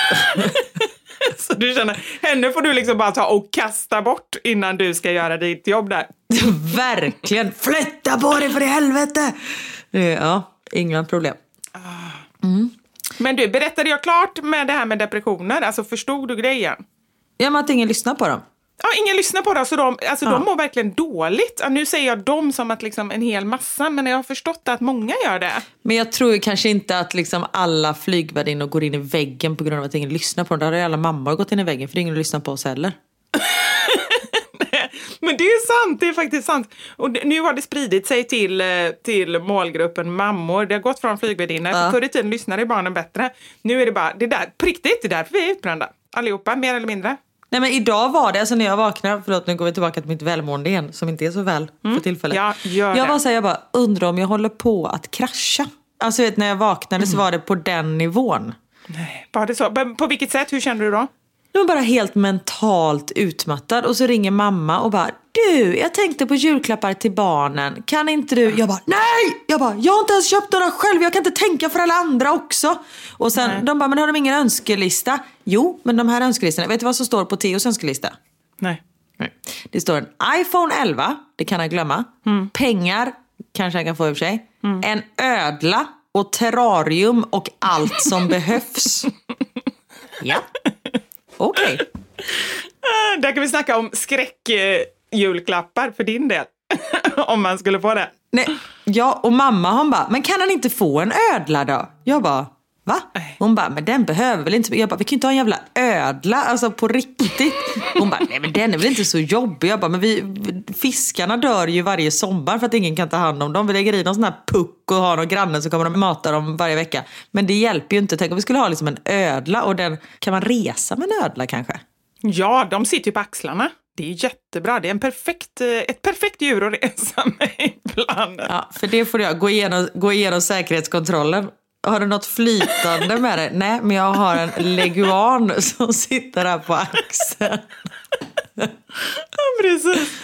Så du känner, henne får du liksom bara ta och kasta bort innan du ska göra ditt jobb där. Verkligen. Flytta på dig för i helvete. Ja, inga problem. Mm. Men du, berättade jag klart med det här med depressioner? Alltså förstod du grejen? Ja, men att ingen lyssnar på dem. Ja, ingen lyssnar på det. Så de, alltså, ja. de mår verkligen dåligt. Ja, nu säger jag dem som att liksom en hel massa. Men jag har förstått att många gör det. Men jag tror kanske inte att liksom alla flygvärdinnor går in i väggen på grund av att ingen lyssnar på dem. Där har ju alla mammor gått in i väggen för ingen lyssnar på oss heller. Men det är sant, det är faktiskt sant. Och nu har det spridit sig till, till målgruppen mammor. Det har gått från flygvärdinnor. Ja. Förr i tiden lyssnade barnen bättre. Nu är det bara, det där, på riktigt, det är därför vi är utbrända. Allihopa, mer eller mindre. Nej men idag var det, alltså när jag vaknade, förlåt nu går vi tillbaka till mitt välmående igen, som inte är så väl mm. för tillfället. Ja, gör jag det. var så här, jag bara undrar om jag håller på att krascha. Alltså vet, när jag vaknade mm. så var det på den nivån. Nej, var det så? På vilket sätt, hur kände du då? Nu är bara helt mentalt utmattad. Och så ringer mamma och bara, du, jag tänkte på julklappar till barnen. Kan inte du? Jag bara, nej! Jag bara, jag har inte ens köpt några själv. Jag kan inte tänka för alla andra också. Och sen, nej. De bara, men har de ingen önskelista? Jo, men de här önskelistorna, vet du vad som står på Theos önskelista? Nej. nej. Det står en iPhone elva, det kan jag glömma. Mm. Pengar, kanske jag kan få i och för sig. Mm. En ödla och terrarium och allt som behövs. Ja. Okej. Okay. Där kan vi snacka om skräckjulklappar för din del. Om man skulle få det. Nej, ja, och mamma hon bara, men kan han inte få en ödla då? Jag bara, va? Hon bara, men den behöver väl inte. Jag bara, vi kan inte ha en jävla ödla, alltså på riktigt. Hon bara, nej men den är väl inte så jobbig. Jag bara, men vi, fiskarna dör ju varje sommar för att ingen kan ta hand om dem. Vi lägger i någon sån här puck och har någon granne så kommer de mata dem varje vecka. Men det hjälper ju inte. Tänk om vi skulle ha liksom en ödla och den, kan man resa med en ödla kanske? Ja, de sitter ju på axlarna. Det är jättebra. Det är en perfekt, ett perfekt djur att resa med ibland. Ja, för det får jag gå igenom, gå igenom säkerhetskontrollen. Har du något flytande med det? Nej, men jag har en leguan som sitter där på axeln. Ja, precis.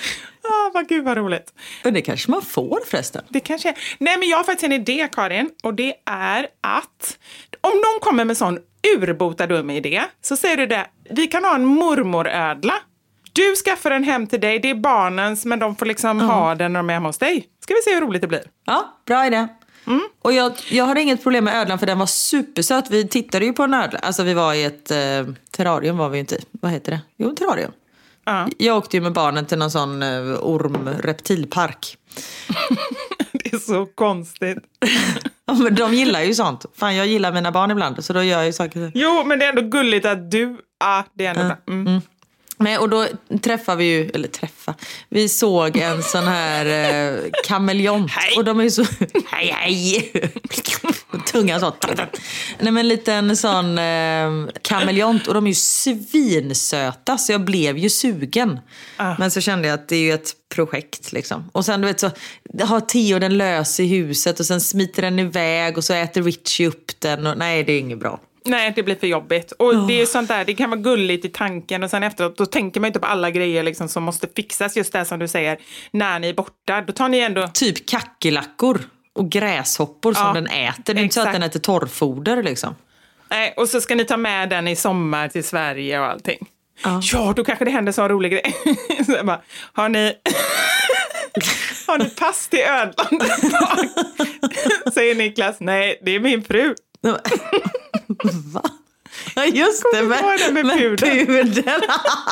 Ah, vad gud vad roligt. Och det kanske man får förresten. Det kanske är. Nej, men jag har faktiskt en idé, Karin. Och det är att om någon kommer med sån urbota dum idé så säger du det. Vi kan ha en mormorödla. Du skaffar den hem till dig. Det är barnens, men de får liksom mm. ha den när de är hemma hos dig. Ska vi se hur roligt det blir. Ja, bra idé. Mm. Och jag, jag har inget problem med ödlan för den var supersöt. Vi tittade ju på en ödla. Alltså vi var i ett eh, terrarium var vi ju inte i. Vad heter det? Jo, terrarium. Uh. Jag åkte ju med barnen till någon sån eh, orm-reptilpark. Det är så konstigt. Ja, men de gillar ju sånt. Fan, jag gillar mina barn ibland. Så då gör jag ju saker. Jo, men det är ändå gulligt att du... Ja, ah, det är ändå uh. bra. Mm. Mm. Nej, och då träffar vi ju, eller träffa, vi såg en sån här eh, kameleont. Hej. Och de är ju så, hej hej, tunga så. Nej, men en liten sån eh, kameleont och de är ju svinsöta så jag blev ju sugen. Ah. Men så kände jag att det är ju ett projekt liksom. Och sen du vet så har Theo den lös i huset och sen smiter den iväg och så äter Richie upp den och nej, det är inget bra. Nej, det blir för jobbigt. Och oh. det är sånt där, det kan vara gulligt i tanken och sen efteråt, då tänker man inte på alla grejer liksom som måste fixas, just det som du säger, när ni är borta. Då tar ni ändå... Typ kackerlackor och gräshoppor som ja, den äter. Det är inte så att den äter torrfoder liksom. Nej, och så ska ni ta med den i sommar till Sverige och allting. Ja, ja då kanske det händer så rolig grej. Så jag bara, har ni... har ni pass till ödlan? Säger Niklas, nej, det är min fru. Va? Ja, just det, med, det med, med pudern. pudern.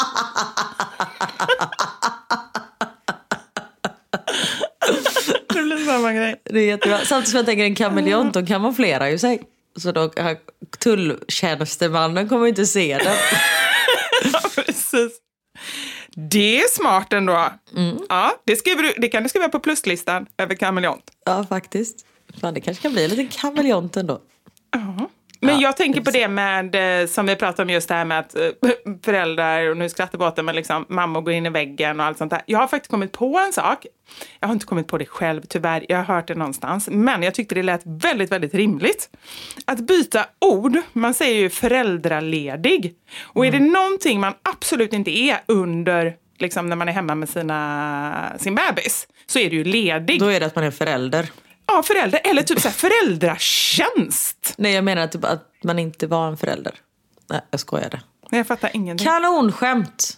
Det blir samma grej. Det är jättebra. Samtidigt som jag tänker en kameleont, då kan man flera ju sig. Så då tulltjänstemannen kommer inte se den. Ja, precis. Det är smart ändå. Mm. Ja, det, skriver du, det kan du skriva på pluslistan över kameleont. Ja, faktiskt. Fan, det kanske kan bli en liten kameleont ändå. Ja. Men ja, jag tänker på det med, som vi pratade om just det här med att föräldrar, och nu skrattar båten, men liksom mamma går in i väggen och allt sånt där. Jag har faktiskt kommit på en sak. Jag har inte kommit på det själv, tyvärr. Jag har hört det någonstans. Men jag tyckte det lät väldigt, väldigt rimligt. Att byta ord, man säger ju föräldraledig. Och är det någonting man absolut inte är under, liksom när man är hemma med sina, sin bebis, så är det ju ledig. Då är det att man är förälder. Ja, förälder. Eller typ så här föräldratjänst. Nej, jag menar typ att man inte var en förälder. Nej, jag skojade. Nej, jag fattar ingenting. Kanonskämt.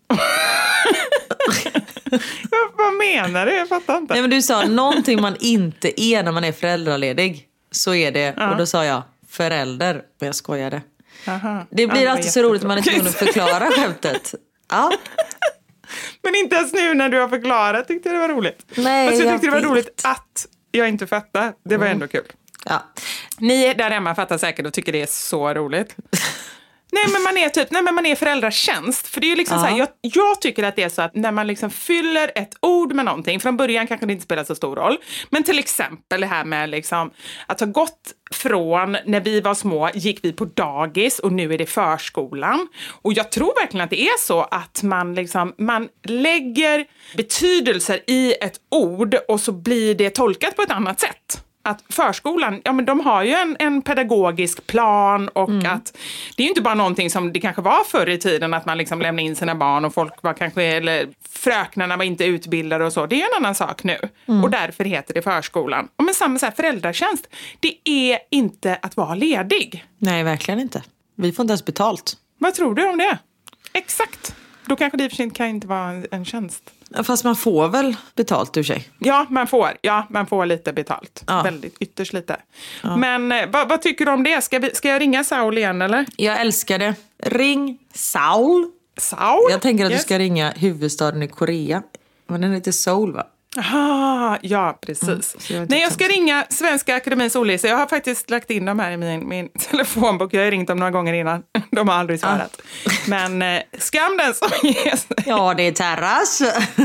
Vad menar du? Jag fattar inte. Nej, men du sa någonting man inte är när man är föräldraledig. Så är det. Ja. Och då sa jag förälder. Men jag skojade. Aha. Det blir ja, alltid så roligt när man är tvungen att förklara skämtet. Ja. Men inte ens nu när du har förklarat tyckte jag det var roligt. Nej, alltså, jag tyckte jag det var roligt att jag inte fattar. Det var mm. ändå kul. Ja. Ni där hemma fattar säkert och tycker det är så roligt. Nej, men man är typ, nej, men man är föräldratjänst. För det är ju liksom ja. så här, jag, jag tycker att det är så att när man liksom fyller ett ord med någonting, från början kanske det inte spelar så stor roll. Men till exempel det här med liksom att ha gått från, när vi var små gick vi på dagis och nu är det förskolan. Och jag tror verkligen att det är så att man liksom, man lägger betydelser i ett ord och så blir det tolkat på ett annat sätt. Att förskolan, ja men de har ju en, en pedagogisk plan och mm. att det är ju inte bara någonting som det kanske var förr i tiden att man liksom lämnade in sina barn och folk var kanske, eller fröknarna var inte utbildade och så. Det är en annan sak nu mm. och därför heter det förskolan. Och men samma så här, föräldratjänst, det är inte att vara ledig. Nej, verkligen inte. Vi får inte ens betalt. Vad tror du om det? Exakt. Då kanske det för sig kan inte vara en, en tjänst. Fast man får väl betalt ur sig? Ja, man får. Ja, man får lite betalt. Ja. Väldigt, ytterst lite. Ja. Men vad, vad tycker du om det? Ska, vi, ska jag ringa Saul igen, eller? Jag älskar det. Ring Saul. Saul? Jag tänker att yes. du ska ringa huvudstaden i Korea. Men den heter Seoul, va? Aha, ja, precis. Mm, jag Nej, jag ska ringa Svenska Akademins ordlista. Jag har faktiskt lagt in dem här i min, min telefonbok. Jag har ringt dem några gånger innan. De har aldrig svarat. Ah. Men eh, skam den som ges. Ja, det är Tarras.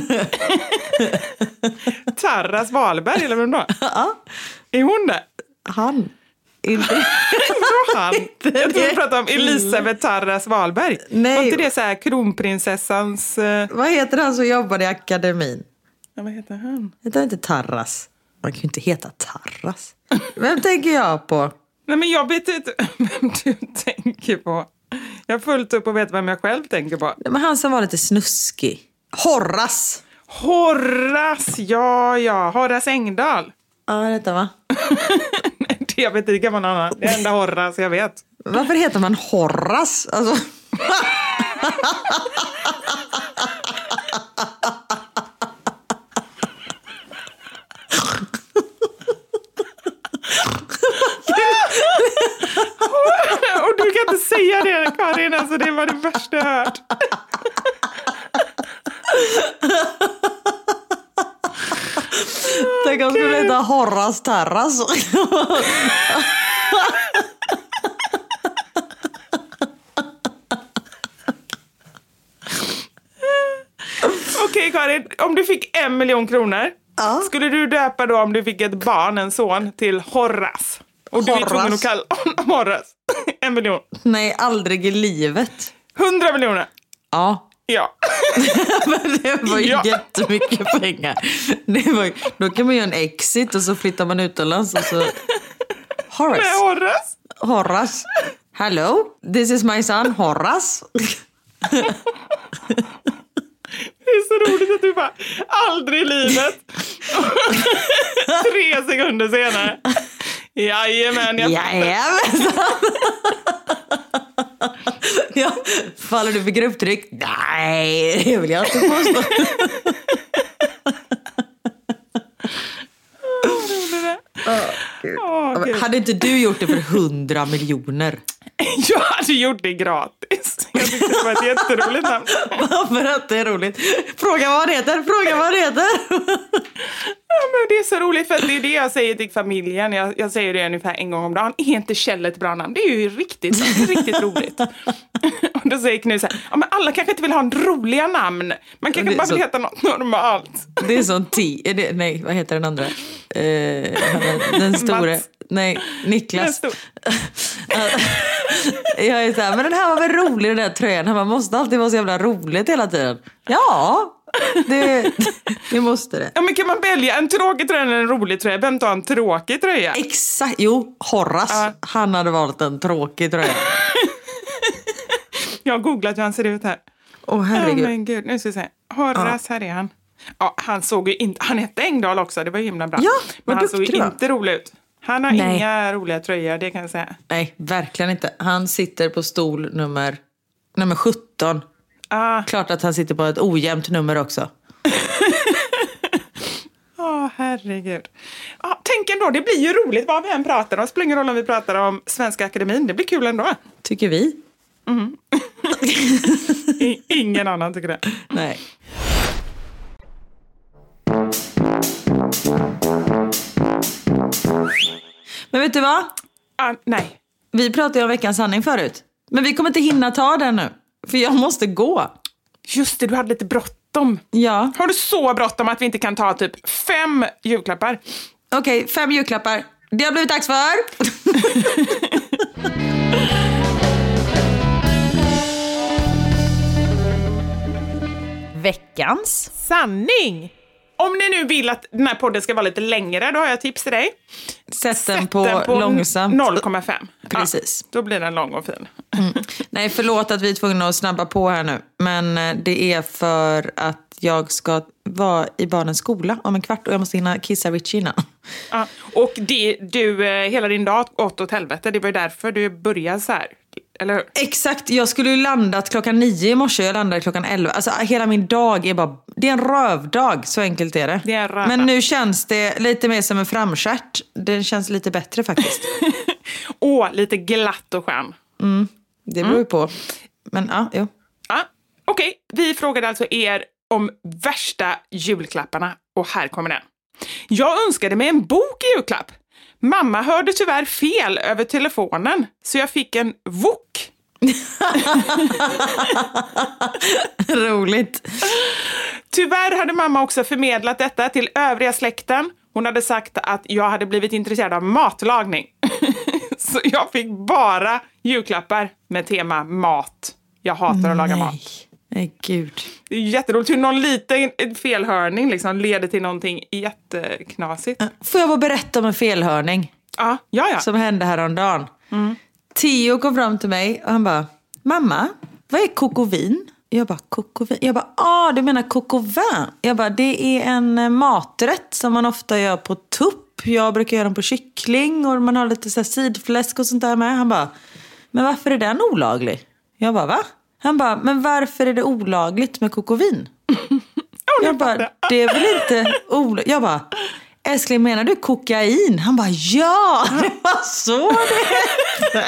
Tarras Wahlberg, eller vem då? Ja. Är hon det? Han. Inte. han. Jag tror vi pratar om Elisabeth Tarras Wahlberg. Nej. Var inte det så här kronprinsessans... Eh... Vad heter han som jobbar i akademin? Ja, vad heter han? Heter inte Tarras? Man kan ju inte heta Tarras. Vem tänker jag på? Nej, men jag vet inte vem du tänker på. Jag har fullt upp och vet vem jag själv tänker på. Men han som var lite snuskig. Horace. Horace, ja, ja. Horace Engdahl. Ja, detta va? Det jag vet inte, det kan vara någon annan. Det är enda Horace jag vet. Varför heter man Horace? Alltså... Och du kan inte säga det, Karin. Alltså, det var det värsta jag hört. Tänk om jag skulle heta Horace Terras. Okej, Karin. Om du fick en miljon kronor, ja. Skulle du döpa då om du fick ett barn, en son, till Horace? Och du Horace. är tvungen att kalla honom Horace. En miljon. Nej, aldrig i livet. Hundra miljoner. Ja. Ja. Men det var ju ja. jättemycket pengar. Det var ju, då kan man göra en exit och så flyttar man utomlands och så... Horace. Nej, Horace. Horace. Hello, this is my son Horace. Det är så roligt att du bara, aldrig i livet. Tre sekunder senare. Jajamän. Jag... Jajamän. Ja, faller du för grupptryck? Nej, det vill jag inte påstå. Oh, oh, hade inte du gjort det för hundra miljoner? Jag hade gjort det gratis. Jag tyckte det var ett jätteroligt namn. Varför att det är roligt? Fråga vad det heter, fråga vad det heter. Ja, men det är så roligt för det är det jag säger till familjen. Jag, jag säger det ungefär en gång om dagen. Är inte Kjell ett bra namn? Det är ju riktigt, riktigt roligt. Och då säger Knut så här, ja, men alla kanske inte vill ha en roliga namn. Man kanske bara så... vill heta något normalt. Det är sån t- är det, nej, vad heter den andra? Eh, den stora. Mats. Nej, Niklas. Jag är så här, men den här var väl rolig, den där tröjan. Man måste alltid vara så jävla roligt hela tiden. Ja, det, det måste det. Ja, men kan man välja en tråkig tröja eller en rolig tröja? Vem tar en tråkig tröja? Exakt, jo, Horace. Uh. Han hade valt en tråkig tröja. Jag har googlat hur han ser ut här. Åh, oh, herregud. Oh, men gud, nu ska vi se. Horace, uh. här är han. Ja, han såg ju inte, han hette Engdahl också, det var himla bra. Ja, men han såg ju då. inte rolig ut. Han har Nej. inga roliga tröjor, det kan jag säga. Nej, verkligen inte. Han sitter på stol nummer, nummer sjutton. Ah. Klart att han sitter på ett ojämnt nummer också. Åh, oh, herregud. Ah, tänk ändå, det blir ju roligt vad vi än pratar om. Det spelar ingen roll om vi pratar om Svenska Akademin. Det blir kul ändå. Tycker vi. Mm. Ingen annan tycker det. Nej. Men vet du vad? Ah, nej. Vi pratade ju om veckans sanning förut. Men vi kommer inte hinna ta den nu. För jag måste gå. Just det, du hade lite bråttom. Ja. Har du så bråttom att vi inte kan ta typ fem julklappar? Okej, okay, fem julklappar. Det har blivit dags för... veckans sanning. Om ni nu vill att den här podden ska vara lite längre, då har jag tips till dig. Sätt den på, Sätt den på långsamt. noll komma fem. Precis. Ja, då blir den lång och fin. Mm. Nej, förlåt att vi är tvungna att snabba på här nu. Men det är för att jag ska vara i barnens skola om en kvart och jag måste hinna kissa Richie innan. Ja, och det, du, hela din dag åt åt helvete. Det var ju därför du började så här. Eller hur? Exakt, jag skulle ju landat klockan nio i morse, jag landade klockan elva. Alltså hela min dag är bara, det är en rövdag, så enkelt är det. Det är röv. Men nu känns det lite mer som en framskärt. Det känns lite bättre faktiskt. Åh, lite glatt och skön. Mm, det beror ju mm. på. Men ja, jo. Ja, okej. Okay. Vi frågade alltså er om värsta julklapparna och här kommer den. Jag önskade mig en bok i julklapp. Mamma hörde tyvärr fel över telefonen, så jag fick en wok. Roligt. Tyvärr hade mamma också förmedlat detta till övriga släkten. Hon hade sagt att jag hade blivit intresserad av matlagning. Så jag fick bara julklappar med tema mat. Jag hatar Nej. att laga mat. Nej, gud. Det är jätteroligt hur någon liten felhörning liksom leder till någonting jätteknasigt. Får jag bara berätta om en felhörning? Ja, ja, ja. Som hände häromdagen. Mm. Theo kom fram till mig och han bara, mamma, vad är kokovin? Jag bara, coco vin. Jag bara, ah, du menar coco vin? Jag bara, det är en maträtt som man ofta gör på tupp. Jag brukar göra den på kyckling och man har lite så här sidfläsk och sånt där med. Han bara, men varför är den olaglig? Jag bara, va? Han bara, men varför är det olagligt med coco vin? Jag bara, det är väl inte olagligt. Jag bara, älskling, menar du kokain? Han bara, ja, det var så det.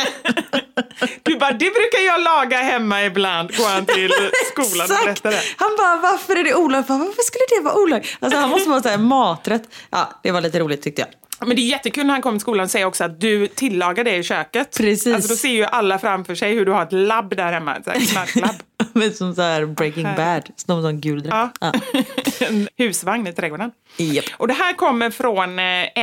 Du bara, det brukar jag laga hemma ibland. Går han till skolan och berättar det. Han bara, varför är det olagligt? Varför skulle det vara olagligt? Alltså han måste vara så här maträtt. Ja, det var lite roligt tyckte jag. Men det är jättekul när han kommer till skolan och säger också att du tillagar det i köket. Precis. Alltså då ser ju alla framför sig hur du har ett labb där hemma. Ett knarklabb. Men som så här Breaking Bad. Som en gul dräkt. Ja. Ja. En husvagn i trädgården. Yep. Och det här kommer från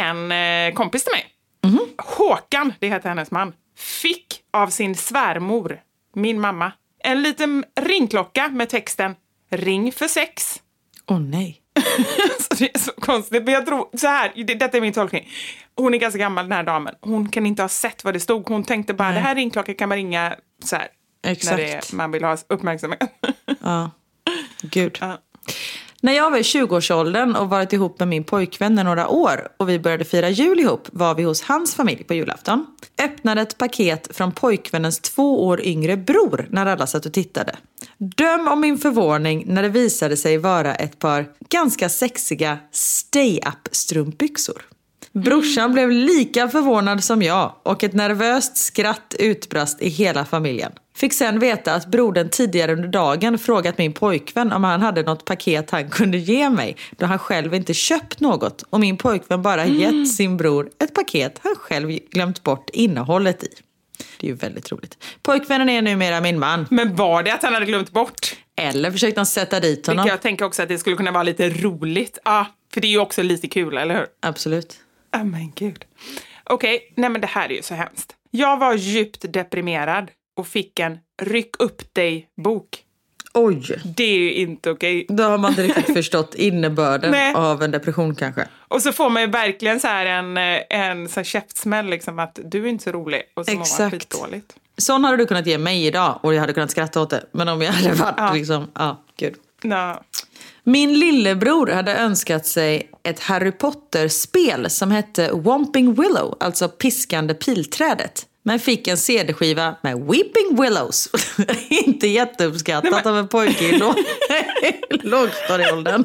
en kompis till mig. Mm-hmm. Håkan, det heter hennes man. Fick av sin svärmor, min mamma, en liten ringklocka med texten ring för sex. Åh oh, nej. Så det är så konstigt. Men jag tror, så här, det, detta är min tolkning. Hon är ganska gammal, den här damen. Hon kan inte ha sett vad det stod. Hon tänkte bara, nej. Det här ringklockan kan man ringa så här. Exakt. När det, man vill ha uppmärksamhet. Ja, gud. Ja. När jag var i tjugoårsåldern och varit ihop med min pojkvän i några år och vi började fira jul ihop var vi hos hans familj på julafton. Öppnade ett paket från pojkvännens två år yngre bror när alla satt och tittade. Döm om min förvåning när det visade sig vara ett par ganska sexiga stay-up-strumpbyxor. Brorsan blev lika förvånad som jag och ett nervöst skratt utbrast i hela familjen. Fick sen veta att brodern tidigare under dagen frågat min pojkvän om han hade något paket han kunde ge mig då han själv inte köpt något och min pojkvän bara mm. gett sin bror ett paket han själv glömt bort innehållet i. Det är ju väldigt roligt. Pojkvännen är numera min man. Men var det att han hade glömt bort? Eller försökte han sätta dit honom? Jag tänker också att det skulle kunna vara lite roligt. Ja, för det är ju också lite kul, eller hur? Absolut. Oh men gud. Okej, okay, nej men det här är ju så hemskt. Jag var djupt deprimerad och fick en ryck upp dig-bok. Oj. Det är ju inte okej. Okay. Då har man inte riktigt förstått innebörden nej. Av en depression kanske. Och så får man ju verkligen så här en, en så här käftsmäll liksom att du är inte så rolig. Och så mår man skitdåligt. Sån hade du kunnat ge mig idag och jag hade kunnat skratta åt det. Men om jag hade varit ja. liksom, ja, gud. No. Min lillebror hade önskat sig ett Harry Potter-spel som hette Whomping Willow, alltså piskande pilträdet. Men fick en C D-skiva med Weeping Willows. Inte jätteuppskattat nej, men... av en pojke i låg... lågstadieåldern.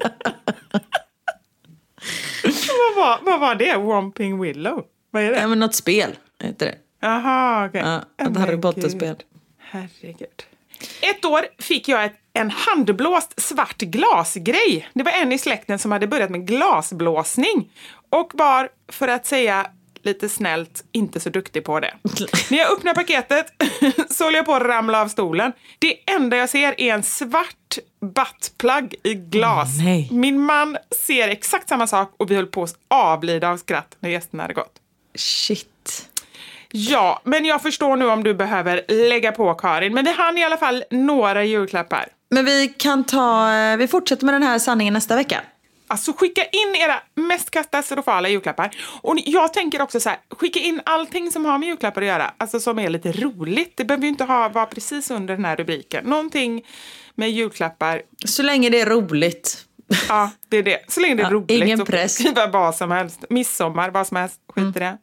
vad, var, vad var det? Whomping Willow? Vad är det? Ja, men något spel heter det. Jaha, okej. Okay. Ja, ett oh, Harry Potter-spel. Herregud. Ett år fick jag ett, en handblåst svart glasgrej. Det var en i släkten som hade börjat med glasblåsning. Och var, för att säga lite snällt, inte så duktig på det. När jag öppnar paketet så håller jag på att ramla av stolen. Det enda jag ser är en svart buttplug i glas. Oh, Min man ser exakt samma sak och vi höll på att avlida av skratt när gästerna hade gått. Shit. Ja, men jag förstår nu om du behöver lägga på, Karin. Men vi hann i alla fall några julklappar. Men vi kan ta, vi fortsätter med den här sanningen nästa vecka. Alltså skicka in era mest katastrofala julklappar. Och jag tänker också så här, skicka in allting som har med julklappar att göra. Alltså som är lite roligt. Det behöver ju inte ha, vara precis under den här rubriken. Någonting med julklappar. Så länge det är roligt. Ja, det är det. Så länge det är ja, roligt. Ingen press. Skriva vad som helst. Midsommar, vad som helst. Skit i det.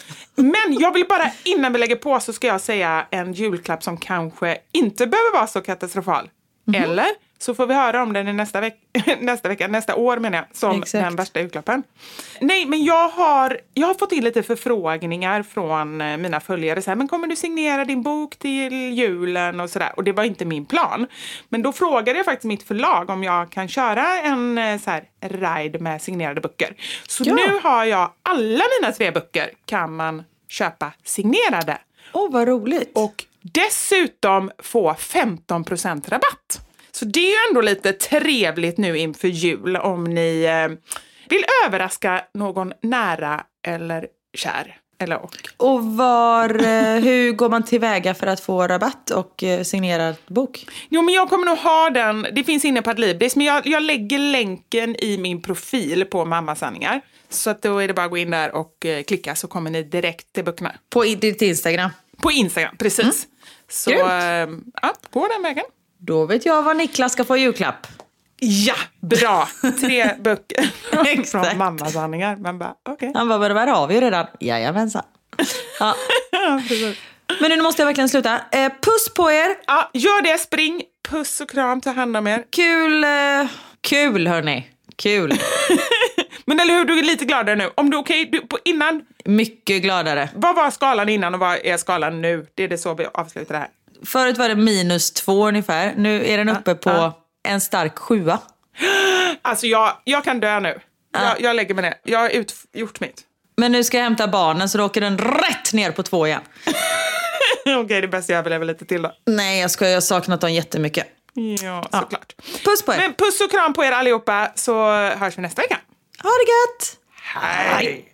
Men jag vill bara, innan vi lägger på så ska jag säga en julklapp som kanske inte behöver vara så katastrofal. Mm-hmm. Eller så får vi höra om den i nästa, veck- nästa vecka, nästa år menar jag, som exakt. Den värsta julklappen. Nej, men jag har, jag har fått in lite förfrågningar från mina följare. Så här, men kommer du signera din bok till julen och sådär? Och det var inte min plan. Men då frågade jag faktiskt mitt förlag om jag kan köra en så här ride med signerade böcker. Så ja. Nu har jag alla mina tre böcker kan man köpa signerade. Åh, oh, vad roligt. Och dessutom få femton procent rabatt. Så det är ju ändå lite trevligt nu inför jul om ni eh, vill överraska någon nära eller kär. Eller och. Och var, hur går man tillväga för att få rabatt och signerad bok? Jo, men jag kommer nog ha den. Det finns inne på Adlibris, men jag, jag lägger länken i min profil på Mammasanningar. Så att då är det bara att gå in där och eh, klicka så kommer ni direkt till böckerna. På ditt Instagram? På Instagram, precis. Mm. Så äh, ja, gå den vägen. Då vet jag vad Niklas ska få i julklapp. Ja, bra. Tre böcker från mammasanningar. Man bara, okay. Han bara, det här har vi ju redan. Jajamensan. Ja. Men nu måste jag verkligen sluta. Eh, puss på er. Ja, gör det. Spring. Puss och kram. Ta hand om er. Kul. Eh, kul, hörni. Kul. Men eller hur, du är lite gladare nu. Om du okej, okay, du innan. Mycket gladare. Vad var skalan innan och vad är skalan nu? Det är det så vi avslutar det här. Förut var det minus två ungefär. Nu är den uppe ah, på ah. en stark sjua. Alltså jag, jag kan dö nu. Ah. Jag, jag lägger mig ner. Jag har ut, gjort mitt. Men nu ska jag hämta barnen så då åker den rätt ner på två igen. Okej, okay, det bästa jag överlever lite till då. Nej, jag ska jag har saknat dem jättemycket. Ja, ja, såklart. Puss på er. Men puss och kram på er allihopa så hörs vi nästa vecka. Ha det gött. Hej.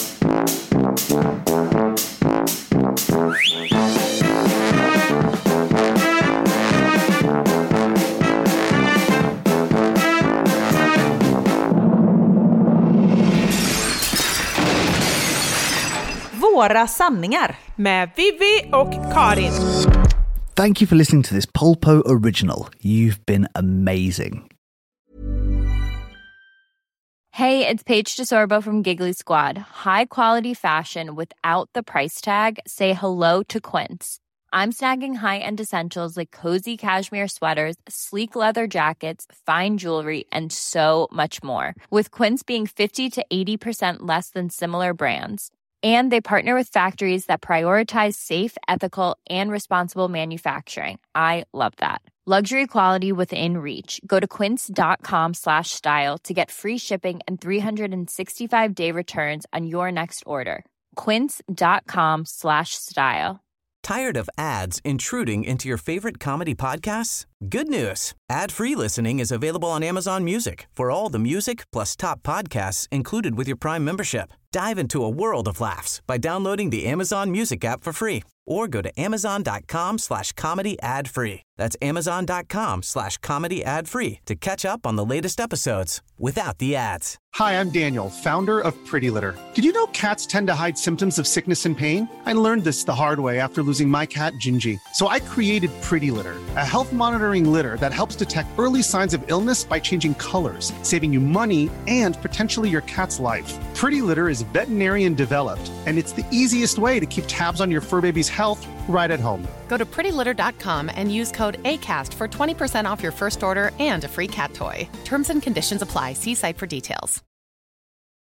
Våra sanningar med Vivi och Karin. Thank you for listening to this Polpo original. You've been amazing. Hey, it's Paige DeSorbo from Giggly Squad. High quality fashion without the price tag. Say hello to Quince. I'm snagging high-end essentials like cozy cashmere sweaters, sleek leather jackets, fine jewelry, and so much more. With Quince being fifty to eighty percent less than similar brands. And they partner with factories that prioritize safe, ethical, and responsible manufacturing. I love that. Luxury quality within reach. Go to quince.com slash style to get free shipping and three sixty-five day returns on your next order. Quince.com slash style. Tired of ads intruding into your favorite comedy podcasts? Good news. Ad-free listening is available on Amazon Music for all the music plus top podcasts included with your Prime membership. Dive into a world of laughs by downloading the Amazon Music app for free or go to amazon.com slash comedy ad free. That's amazon.com slash comedy ad free to catch up on the latest episodes without the ads. Hi, I'm Daniel, founder of Pretty Litter. Did you know cats tend to hide symptoms of sickness and pain? I learned this the hard way after losing my cat, Gingy. So I created Pretty Litter, a health monitoring litter that helps detect early signs of illness by changing colors, saving you money and potentially your cat's life. Pretty Litter is veterinarian developed, and it's the easiest way to keep tabs on your fur baby's health right at home. Go to pretty litter dot com and use code ACAST for twenty percent off your first order and a free cat toy. Terms and conditions apply. See site for details.